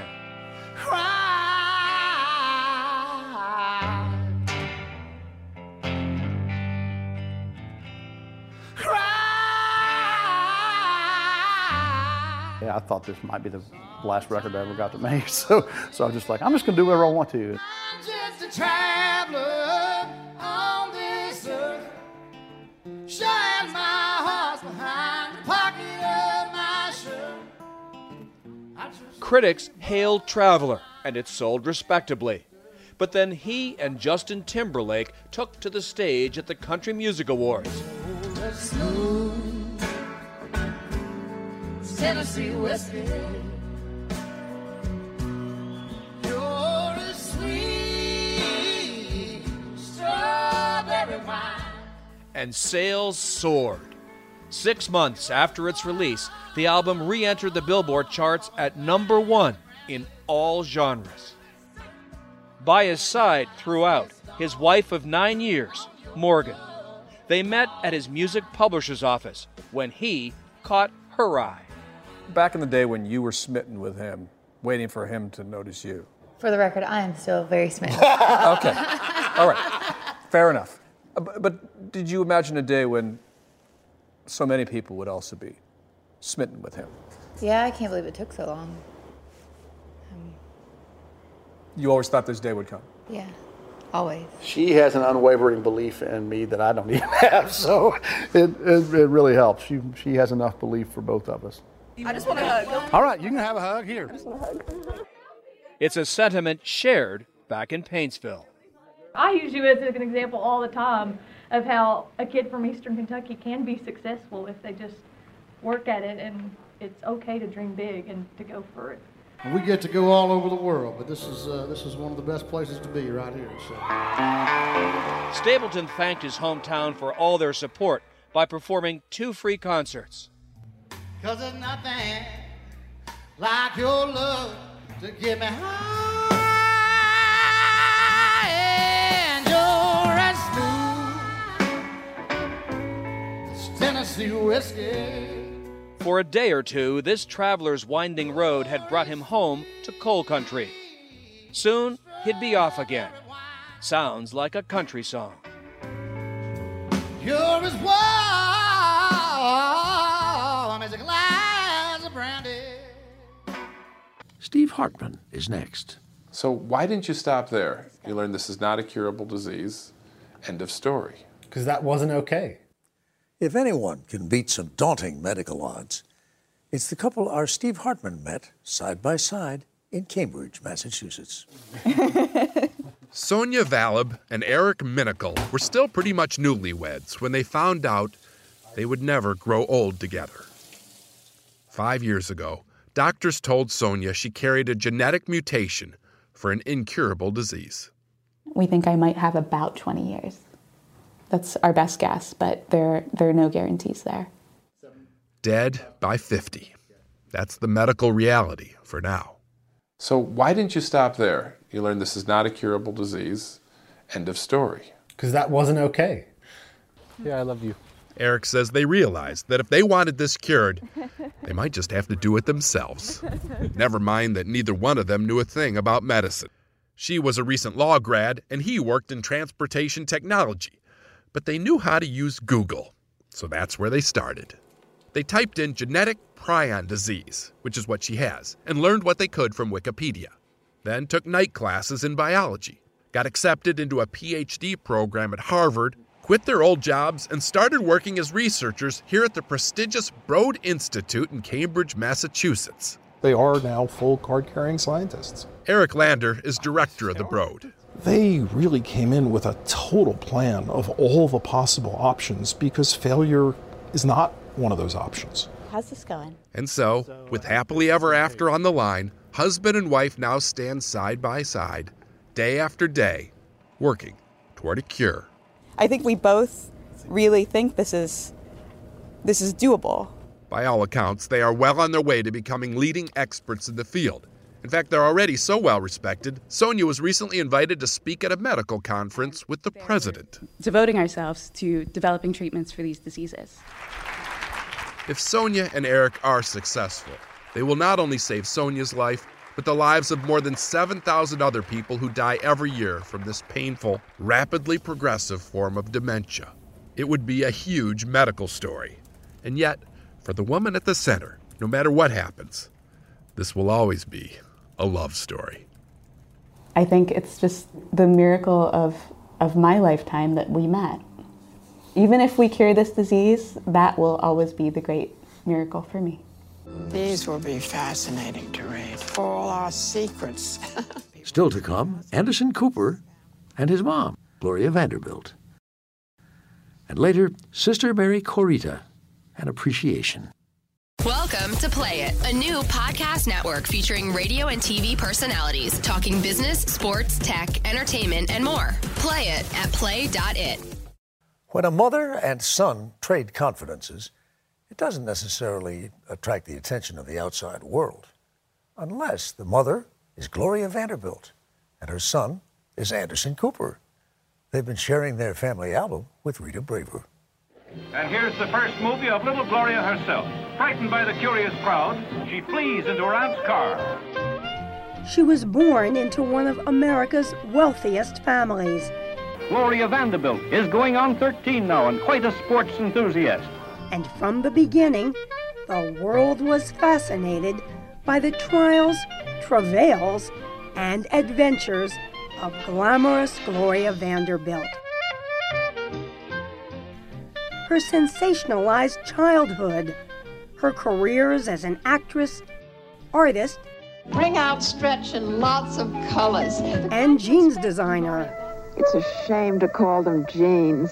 Yeah, I thought this might be the last record I ever got to make, so so I was just like, I'm just gonna do whatever I want to. a traveler on this earth, shine my horse behind the pocket of my shirt. Critics hailed Traveler, and it sold respectably. But then he and Justin Timberlake took to the stage at the Country Music Awards. Smooth Tennessee whiskey. You're a sweet strawberry wine. And sales soared. Six months after its release, the album re-entered the Billboard charts at number one in all genres. By his side throughout, his wife of nine years, Morgan. They met at his music publisher's office when he caught her eye. Back in the day when you were smitten with him, waiting for him to notice you. For the record, I am still very smitten. Okay. All right. Fair enough. Uh, But, but did you imagine a day when so many people would also be smitten with him? Yeah, I can't believe it took so long. You always thought this day would come? Yeah, always. She has an unwavering belief in me that I don't even have, so it, it, it really helps. She, she has enough belief for both of us. I just want a hug. All right, you can have a hug here. It's a sentiment shared back in Paintsville. I use you as an example all the time of how a kid from Eastern Kentucky can be successful if they just work at it, and it's okay to dream big and to go for it. We get to go all over the world, but this is uh, this is one of the best places to be right here. So. Stapleton thanked his hometown for all their support by performing two free concerts. Cause there's nothing like your love to get me high, and you're as smooth as Tennessee whiskey. For a day or two, this traveler's winding road had brought him home to coal country. Soon, he'd be off again. Sounds like a country song. You're as warm as a glass of brandy. Steve Hartman is next. So why didn't you stop there? You learned this is not a curable disease. End of story. Because that wasn't okay. If anyone can beat some daunting medical odds, it's the couple our Steve Hartman met side by side in Cambridge, Massachusetts. Sonia Valib and Eric Minicle were still pretty much newlyweds when they found out they would never grow old together. Five years ago, doctors told Sonia she carried a genetic mutation for an incurable disease. We think I might have about twenty years. That's our best guess, but there, there are no guarantees there. Dead by fifty. That's the medical reality for now. So why didn't you stop there? You learned this is not a curable disease. End of story. Because that wasn't okay. Yeah, I love you. Eric says they realized that if they wanted this cured, they might just have to do it themselves. Never mind that neither one of them knew a thing about medicine. She was a recent law grad, and he worked in transportation technology. But they knew how to use Google, so that's where they started. They typed in genetic prion disease, which is what she has, and learned what they could from Wikipedia. Then took night classes in biology, got accepted into a P H D program at Harvard, quit their old jobs, and started working as researchers here at the prestigious Broad Institute in Cambridge, Massachusetts. They are now full card-carrying scientists. Eric Lander is director of the Broad. They really came in with a total plan of all the possible options because failure is not one of those options. How's this going? And so, with happily ever after on the line, husband and wife now stand side by side, day after day, working toward a cure. I think we both really think this is this is doable. By all accounts, they are well on their way to becoming leading experts in the field. In fact, they're already so well respected, Sonia was recently invited to speak at a medical conference with the president. Devoting ourselves to developing treatments for these diseases. If Sonia and Eric are successful, they will not only save Sonia's life, but the lives of more than seven thousand other people who die every year from this painful, rapidly progressive form of dementia. It would be a huge medical story. And yet, for the woman at the center, no matter what happens, this will always be a love story. I think it's just the miracle of, of my lifetime that we met. Even if we cure this disease, that will always be the great miracle for me. These will be fascinating to read. All our secrets. Still to come, Anderson Cooper and his mom, Gloria Vanderbilt. And later, Sister Mary Corita, an appreciation. Welcome to Play It, a new podcast network featuring radio and T V personalities talking business, sports, tech, entertainment, and more. Play it at play dot it. When a mother and son trade confidences, it doesn't necessarily attract the attention of the outside world, unless the mother is Gloria Vanderbilt and her son is Anderson Cooper. They've been sharing their family album with Rita Braver. And here's the first movie of little Gloria herself. Frightened by the curious crowd, she flees into her aunt's car. She was born into one of America's wealthiest families. Gloria Vanderbilt is going on thirteen now and quite a sports enthusiast. And from the beginning, the world was fascinated by the trials, travails, and adventures of glamorous Gloria Vanderbilt. Her sensationalized childhood, her careers as an actress, artist, Bring out stretch and lots of colors. and jeans designer. It's a shame to call them jeans.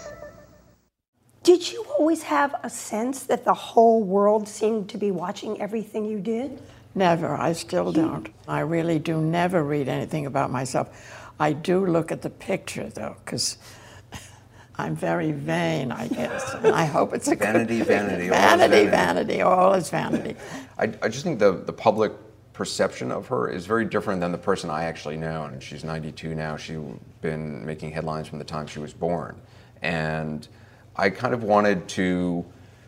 Did you always have a sense that the whole world seemed to be watching everything you did? Never. I still don't. I really do never read anything about myself. I do look at the picture, though, because I'm very vain, I guess. And I hope it's a Vanity, good vanity, all is vanity, vanity. vanity, all is vanity. I, I just think the, the public perception of her is very different than the person I actually know. And she's ninety-two now. She's been making headlines from the time she was born. And I kind of wanted to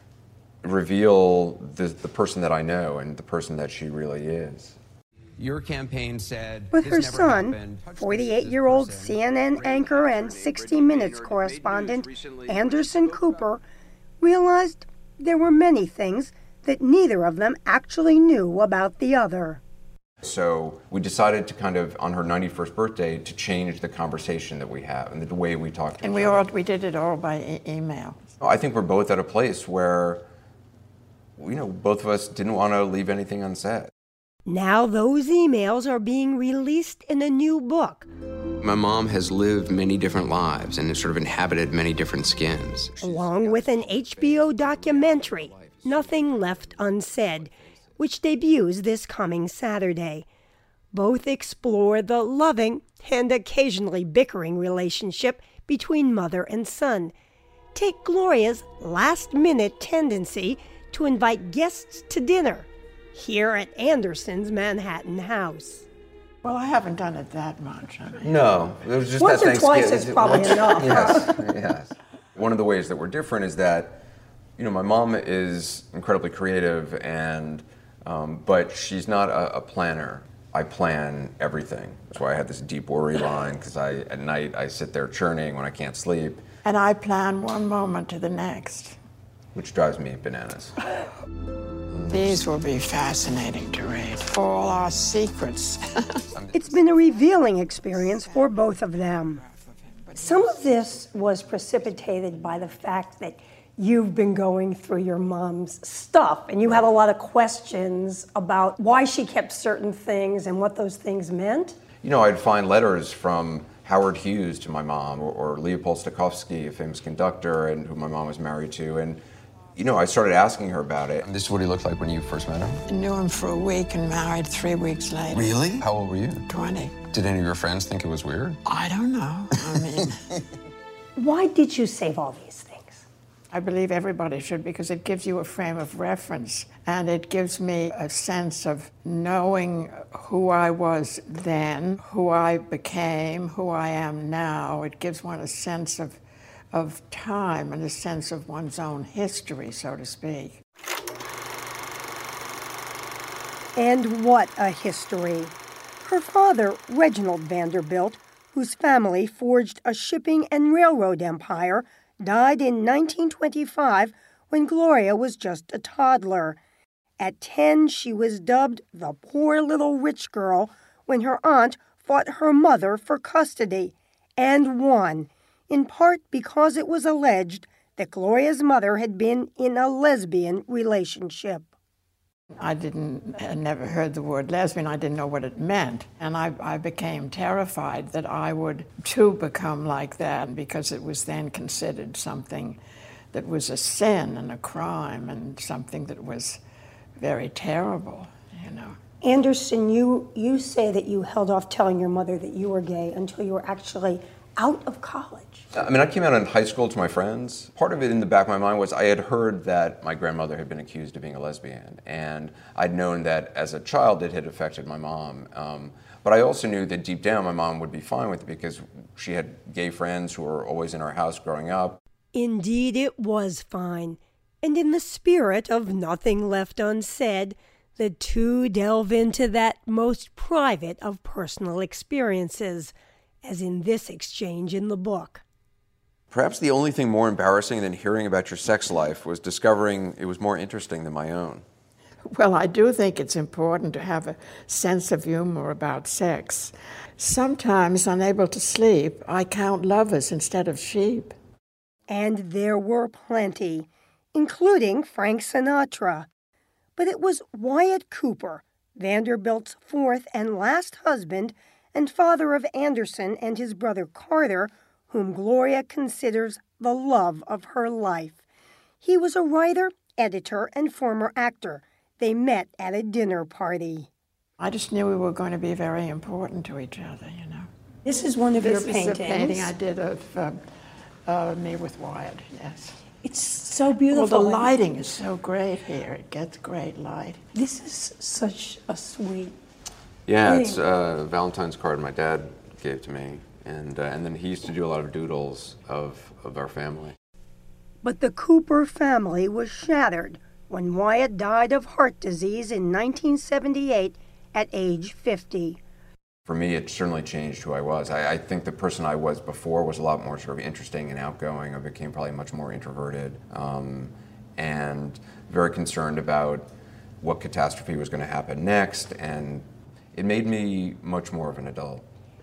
reveal the, the person that I know and the person that she really is. Your campaign said With her son, forty-eight-year-old C N N anchor and sixty minutes correspondent Anderson Cooper realized there were many things that neither of them actually knew about the other. So we decided to kind of, on her ninety-first birthday, to change the conversation that we have and the way we talk to And each we other. all we did it all by e- email. I think we're both at a place where, you know, both of us didn't want to leave anything unsaid. Now those emails are being released in a new book, My mom has lived many different lives and has sort of inhabited many different skins. along with an H B O documentary, Nothing Left Unsaid, which debuts this coming Saturday. Both explore the loving and occasionally bickering relationship between mother and son. Take Gloria's last-minute tendency to invite guests to dinner here at Anderson's Manhattan house. Well, I haven't done it that much. I mean. No, it was just Once that or twice Thanksgiving- is probably once- enough. Yes, yes. One of the ways that we're different is that, you know, my mom is incredibly creative, and um, but she's not a, a planner. I plan everything. That's why I have this deep worry line, because I at night I sit there churning when I can't sleep, And I plan one moment to the next. which drives me bananas. These will be fascinating to read. All our secrets. It's been a revealing experience for both of them. Some of this was precipitated by the fact that you've been going through your mom's stuff and you had a lot of questions about why she kept certain things and what those things meant. You know, I'd find letters from Howard Hughes to my mom, or, or Leopold Stokowski, a famous conductor, and who my mom was married to, and you know, I started asking her about it. This is what he looked like when you first met him? I knew him for a week and married three weeks later. Really? How old were you? twenty. Did any of your friends think it was weird? I don't know. I mean, Why did you save all these things? I believe everybody should, because it gives you a frame of reference, and it gives me a sense of knowing who I was then, who I became, who I am now. It gives one a sense of of time and a sense of one's own history, so to speak. And what a history. Her father, Reginald Vanderbilt, whose family forged a shipping and railroad empire, died in nineteen twenty-five when Gloria was just a toddler. At ten, she was dubbed the poor little rich girl when her aunt fought her mother for custody and won, in part because it was alleged that Gloria's mother had been in a lesbian relationship. I didn't, I never heard the word lesbian. I didn't know what it meant. And I, I became terrified that I would too become like that, because it was then considered something that was a sin and a crime and something that was very terrible, you know. Anderson, you, you say that you held off telling your mother that you were gay until you were actually out of college. I mean, I came out in high school to my friends. Part of it in the back of my mind was I had heard that my grandmother had been accused of being a lesbian, and I'd known that as a child it had affected my mom. Um, but I also knew that deep down my mom would be fine with it because she had gay friends who were always in our house growing up. Indeed, it was fine. And in the spirit of nothing left unsaid, the two delve into that most private of personal experiences, as in this exchange in the book. Perhaps the only thing more embarrassing than hearing about your sex life was discovering it was more interesting than my own. Well, I do think it's important to have a sense of humor about sex. Sometimes, unable to sleep, I count lovers instead of sheep. And there were plenty, including Frank Sinatra. But it was Wyatt Cooper, Vanderbilt's fourth and last husband, and father of Anderson and his brother Carter, whom Gloria considers the love of her life. He was a writer, editor, and former actor. They met at a dinner party. I just knew we were going to be very important to each other, you know. This is one of this your paintings. This is a painting I did of uh, uh, me with Wyatt, yes. It's so beautiful. Well, the lighting is so great here. It gets great light. This is such a sweet Yeah, thing. it's a Valentine's card my dad gave to me. And, uh, and then he used to do a lot of doodles of, of our family. But the Cooper family was shattered when Wyatt died of heart disease in nineteen seventy-eight at age fifty. For me, it certainly changed who I was. I, I think the person I was before was a lot more sort of interesting and outgoing. I became probably much more introverted um, and very concerned about what catastrophe was going to happen next. And it made me much more of an adult.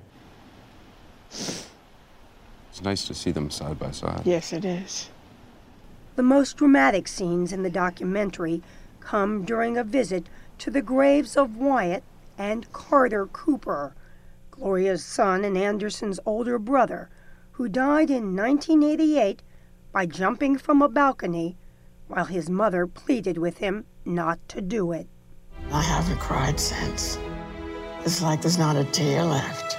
It's nice to see them side by side. Yes, it is. The most dramatic scenes in the documentary come during a visit to the graves of Wyatt and Carter Cooper, Gloria's son and Anderson's older brother, who died in nineteen eighty-eight by jumping from a balcony while his mother pleaded with him not to do it. I haven't cried since. It's like there's not a tear left.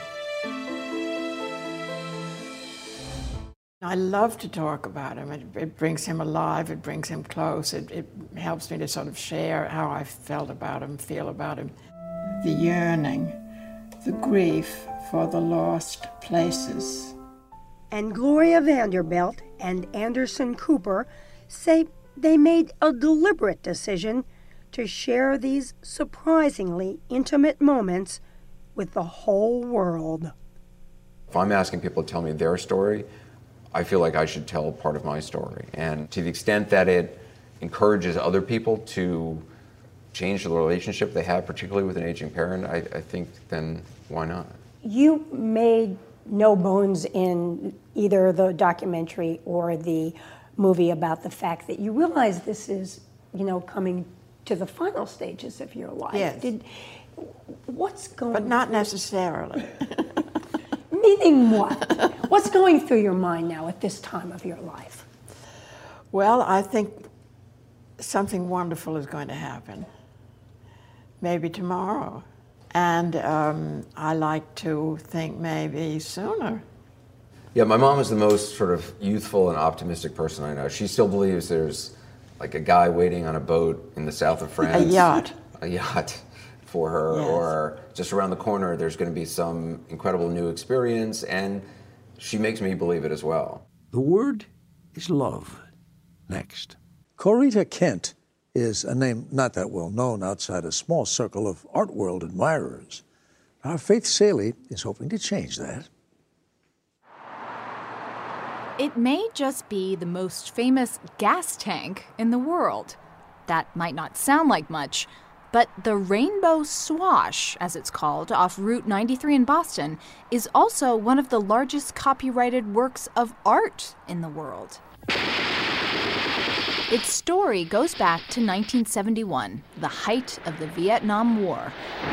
I love to talk about him. It, it brings him alive. It brings him close. It, it helps me to sort of share how I felt about him, feel about him. The yearning, the grief for the lost places. And Gloria Vanderbilt and Anderson Cooper say they made a deliberate decision to share these surprisingly intimate moments with the whole world. If I'm asking people to tell me their story, I feel like I should tell part of my story. And to the extent that it encourages other people to change the relationship they have, particularly with an aging parent, I, I think then why not? You made no bones in either the documentary or the movie about the fact that you realize this is, you know, coming to the final stages of your life. Yes. Did, what's going But not necessarily. Meaning what? What's going through your mind now at this time of your life? Well, I think something wonderful is going to happen. Maybe tomorrow. And um, I like to think maybe sooner. Yeah, my mom is the most sort of youthful and optimistic person I know. She still believes there's like a guy waiting on a boat in the south of France. A yacht. A yacht for her, Yes. or just around the corner there's going to be some incredible new experience, and she makes me believe it as well. The word is love. Next. Corita Kent is a name not that well known outside a small circle of art world admirers. Our Faith Saley is hoping to change that. It may just be the most famous gas tank in the world. That might not sound like much, But the Rainbow Swash, as it's called, off Route ninety-three in Boston, is also one of the largest copyrighted works of art in the world. Its story goes back to nineteen seventy-one, the height of the Vietnam War,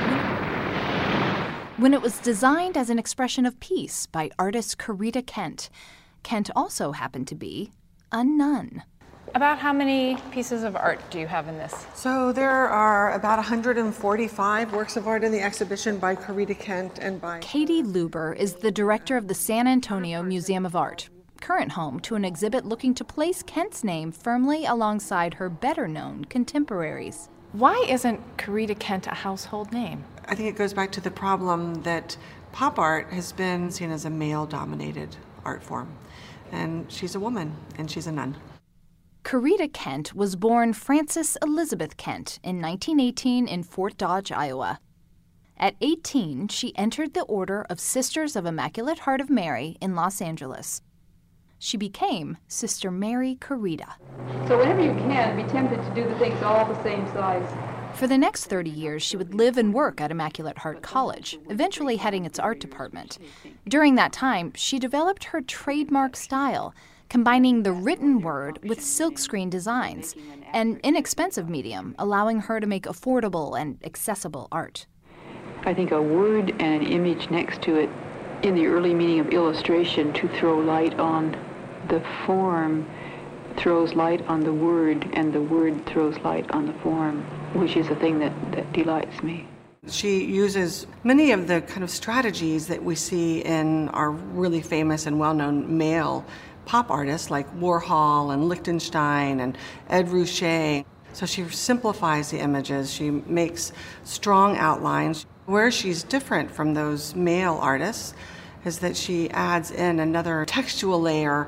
when it was designed as an expression of peace by artist Corita Kent. Kent also happened to be a nun. About how many pieces of art do you have in this? So there are about one hundred forty-five works of art in the exhibition by Corita Kent and by... Katie Luber is the director of the San Antonio Museum of Art, current home to an exhibit looking to place Kent's name firmly alongside her better-known contemporaries. Why isn't Corita Kent a household name? I think it goes back to the problem that pop art has been seen as a male-dominated art form. And she's a woman, and she's a nun. Corita Kent was born Frances Elizabeth Kent in nineteen eighteen in Fort Dodge, Iowa. At eighteen, she entered the Order of Sisters of Immaculate Heart of Mary in Los Angeles. She became Sister Mary Corita. So whenever you can, be tempted to do the things all the same size. For the next thirty years, she would live and work at Immaculate Heart College, eventually heading its art department. During that time, she developed her trademark style, combining the written word with silkscreen designs, an inexpensive medium allowing her to make affordable and accessible art. I think a word and an image next to it, in the early meaning of illustration, to throw light on the form, throws light on the word, and the word throws light on the form, which is a thing that, that delights me. She uses many of the kind of strategies that we see in our really famous and well-known male pop artists like Warhol and Lichtenstein and Ed Ruscha. So she simplifies the images, she makes strong outlines. Where she's different from those male artists is that she adds in another textual layer.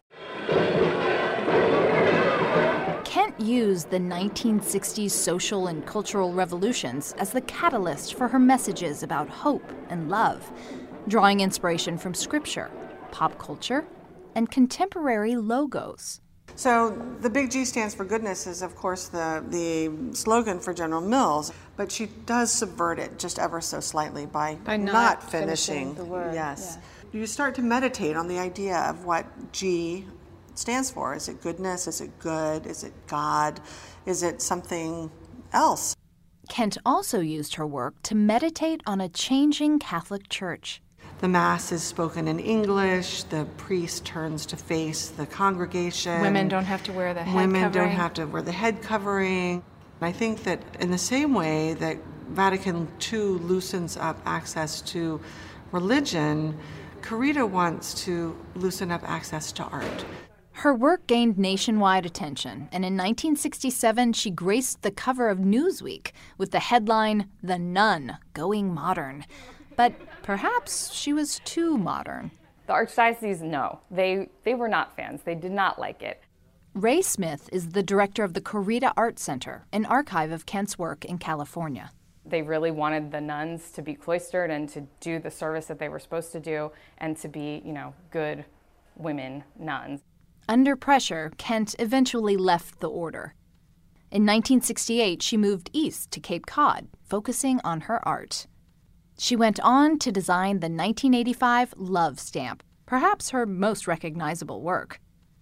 Kent used the nineteen sixties social and cultural revolutions as the catalyst for her messages about hope and love, drawing inspiration from scripture, pop culture, and contemporary logos. So the big G stands for goodness is, of course, the, the slogan for General Mills, but she does subvert it just ever so slightly by, by not, not finishing, finishing the word. Yes. Yeah. You start to meditate on the idea of what G stands for. Is it goodness? Is it good? Is it God? Is it something else? Kent also used her work to meditate on a changing Catholic Church. The Mass is spoken in English, the priest turns to face the congregation. Women don't have to wear the head Women covering. don't have to wear the head covering. I think that in the same way that Vatican Two loosens up access to religion, Corita wants to loosen up access to art. Her work gained nationwide attention, and in nineteen sixty-seven she graced the cover of Newsweek with the headline, "The Nun, Going Modern." But perhaps she was too modern. The Archdiocese, no. They, they were not fans. They did not like it. Ray Smith is the director of the Corita Art Center, an archive of Kent's work in California. They really wanted the nuns to be cloistered and to do the service that they were supposed to do and to be, you know, good women nuns. Under pressure, Kent eventually left the order. In nineteen sixty-eight, she moved east to Cape Cod, focusing on her art. She went on to design the nineteen eighty-five Love Stamp, perhaps her most recognizable work.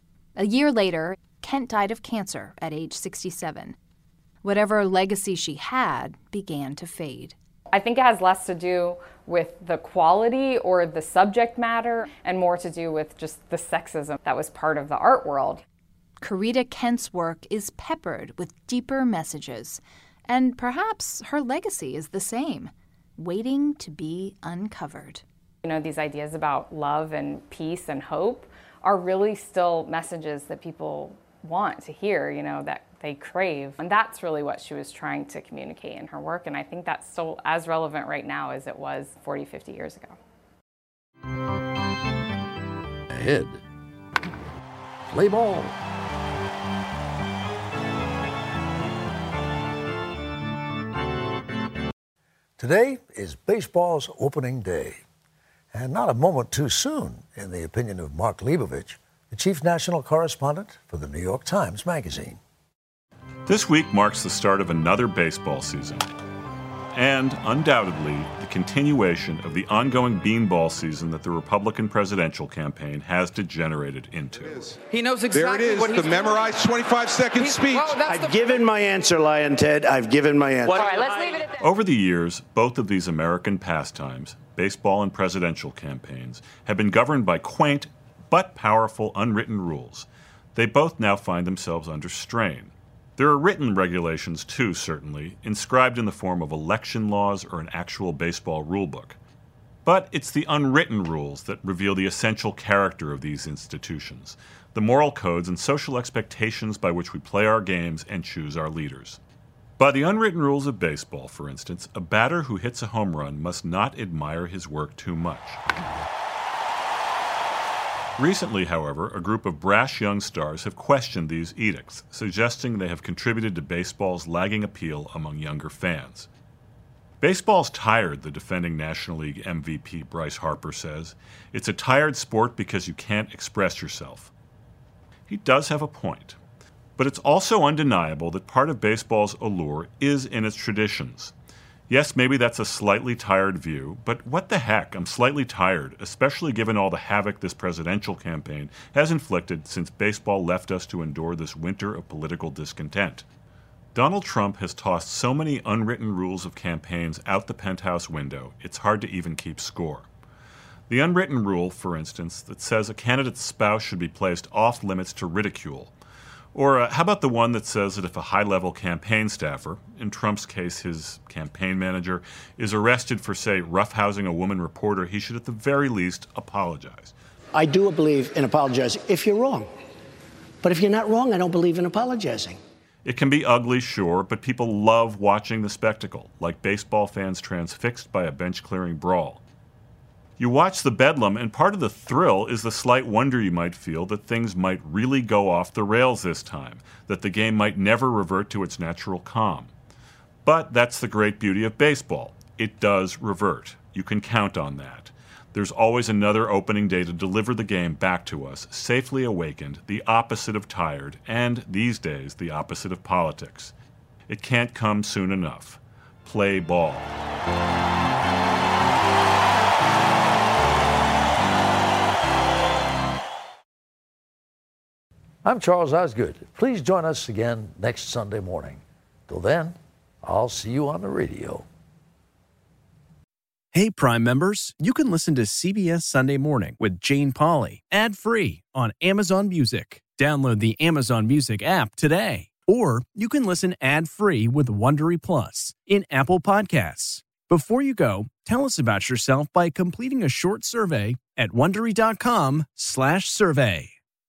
A year later, Kent died of cancer at age sixty-seven. Whatever legacy she had began to fade. I think it has less to do with the quality or the subject matter and more to do with just the sexism that was part of the art world. Corita Kent's work is peppered with deeper messages, and perhaps her legacy is the same, waiting to be uncovered. You know, these ideas about love and peace and hope are really still messages that people want to hear, you know, that they crave. And that's really what she was trying to communicate in her work. And I think that's still as relevant right now as it was forty, fifty years ago. Ahead. Play ball. Today is baseball's opening day, and not a moment too soon, in the opinion of Mark Leibovich, the chief national correspondent for the New York Times Magazine. This week marks the start of another baseball season. and, undoubtedly, the continuation of the ongoing beanball season that the Republican presidential campaign has degenerated into. He knows exactly there it is, what he's the memorized twenty-five second speech. Well, I've the... given my answer, Lion Ted. I've given my answer. All right, let's leave it at that. Over the years, both of these American pastimes, baseball and presidential campaigns, have been governed by quaint but powerful unwritten rules. They both now find themselves under strain. There are written regulations, too, certainly, inscribed in the form of election laws or an actual baseball rulebook. But it's the unwritten rules that reveal the essential character of these institutions, the moral codes and social expectations by which we play our games and choose our leaders. By the unwritten rules of baseball, for instance, a batter who hits a home run must not admire his work too much. Recently, however, a group of brash young stars have questioned these edicts, suggesting they have contributed to baseball's lagging appeal among younger fans. Baseball's tired, the defending National League M V P Bryce Harper says. It's a tired sport because you can't express yourself. He does have a point. But it's also undeniable that part of baseball's allure is in its traditions. Yes, maybe that's a slightly tired view, but what the heck, I'm slightly tired, especially given all the havoc this presidential campaign has inflicted since baseball left us to endure this winter of political discontent. Donald Trump has tossed so many unwritten rules of campaigns out the penthouse window, it's hard to even keep score. The unwritten rule, for instance, that says a candidate's spouse should be placed off limits to ridicule. Or uh, how about the one that says that if a high-level campaign staffer, in Trump's case his campaign manager, is arrested for, say, roughhousing a woman reporter, he should at the very least apologize. I do believe in apologizing if you're wrong. But if you're not wrong, I don't believe in apologizing. It can be ugly, sure, but people love watching the spectacle, like baseball fans transfixed by a bench-clearing brawl. You watch the bedlam, and part of the thrill is the slight wonder you might feel that things might really go off the rails this time, that the game might never revert to its natural calm. But that's the great beauty of baseball. It does revert. You can count on that. There's always another opening day to deliver the game back to us, safely awakened, the opposite of tired, and, these days, the opposite of politics. It can't come soon enough. Play ball. I'm Charles Osgood. Please join us again next Sunday morning. Till then, I'll see you on the radio. Hey, Prime members, you can listen to C B S Sunday Morning with Jane Pauley ad-free on Amazon Music. Download the Amazon Music app today. Or you can listen ad-free with Wondery Plus in Apple Podcasts. Before you go, tell us about yourself by completing a short survey at Wondery dot com slash survey.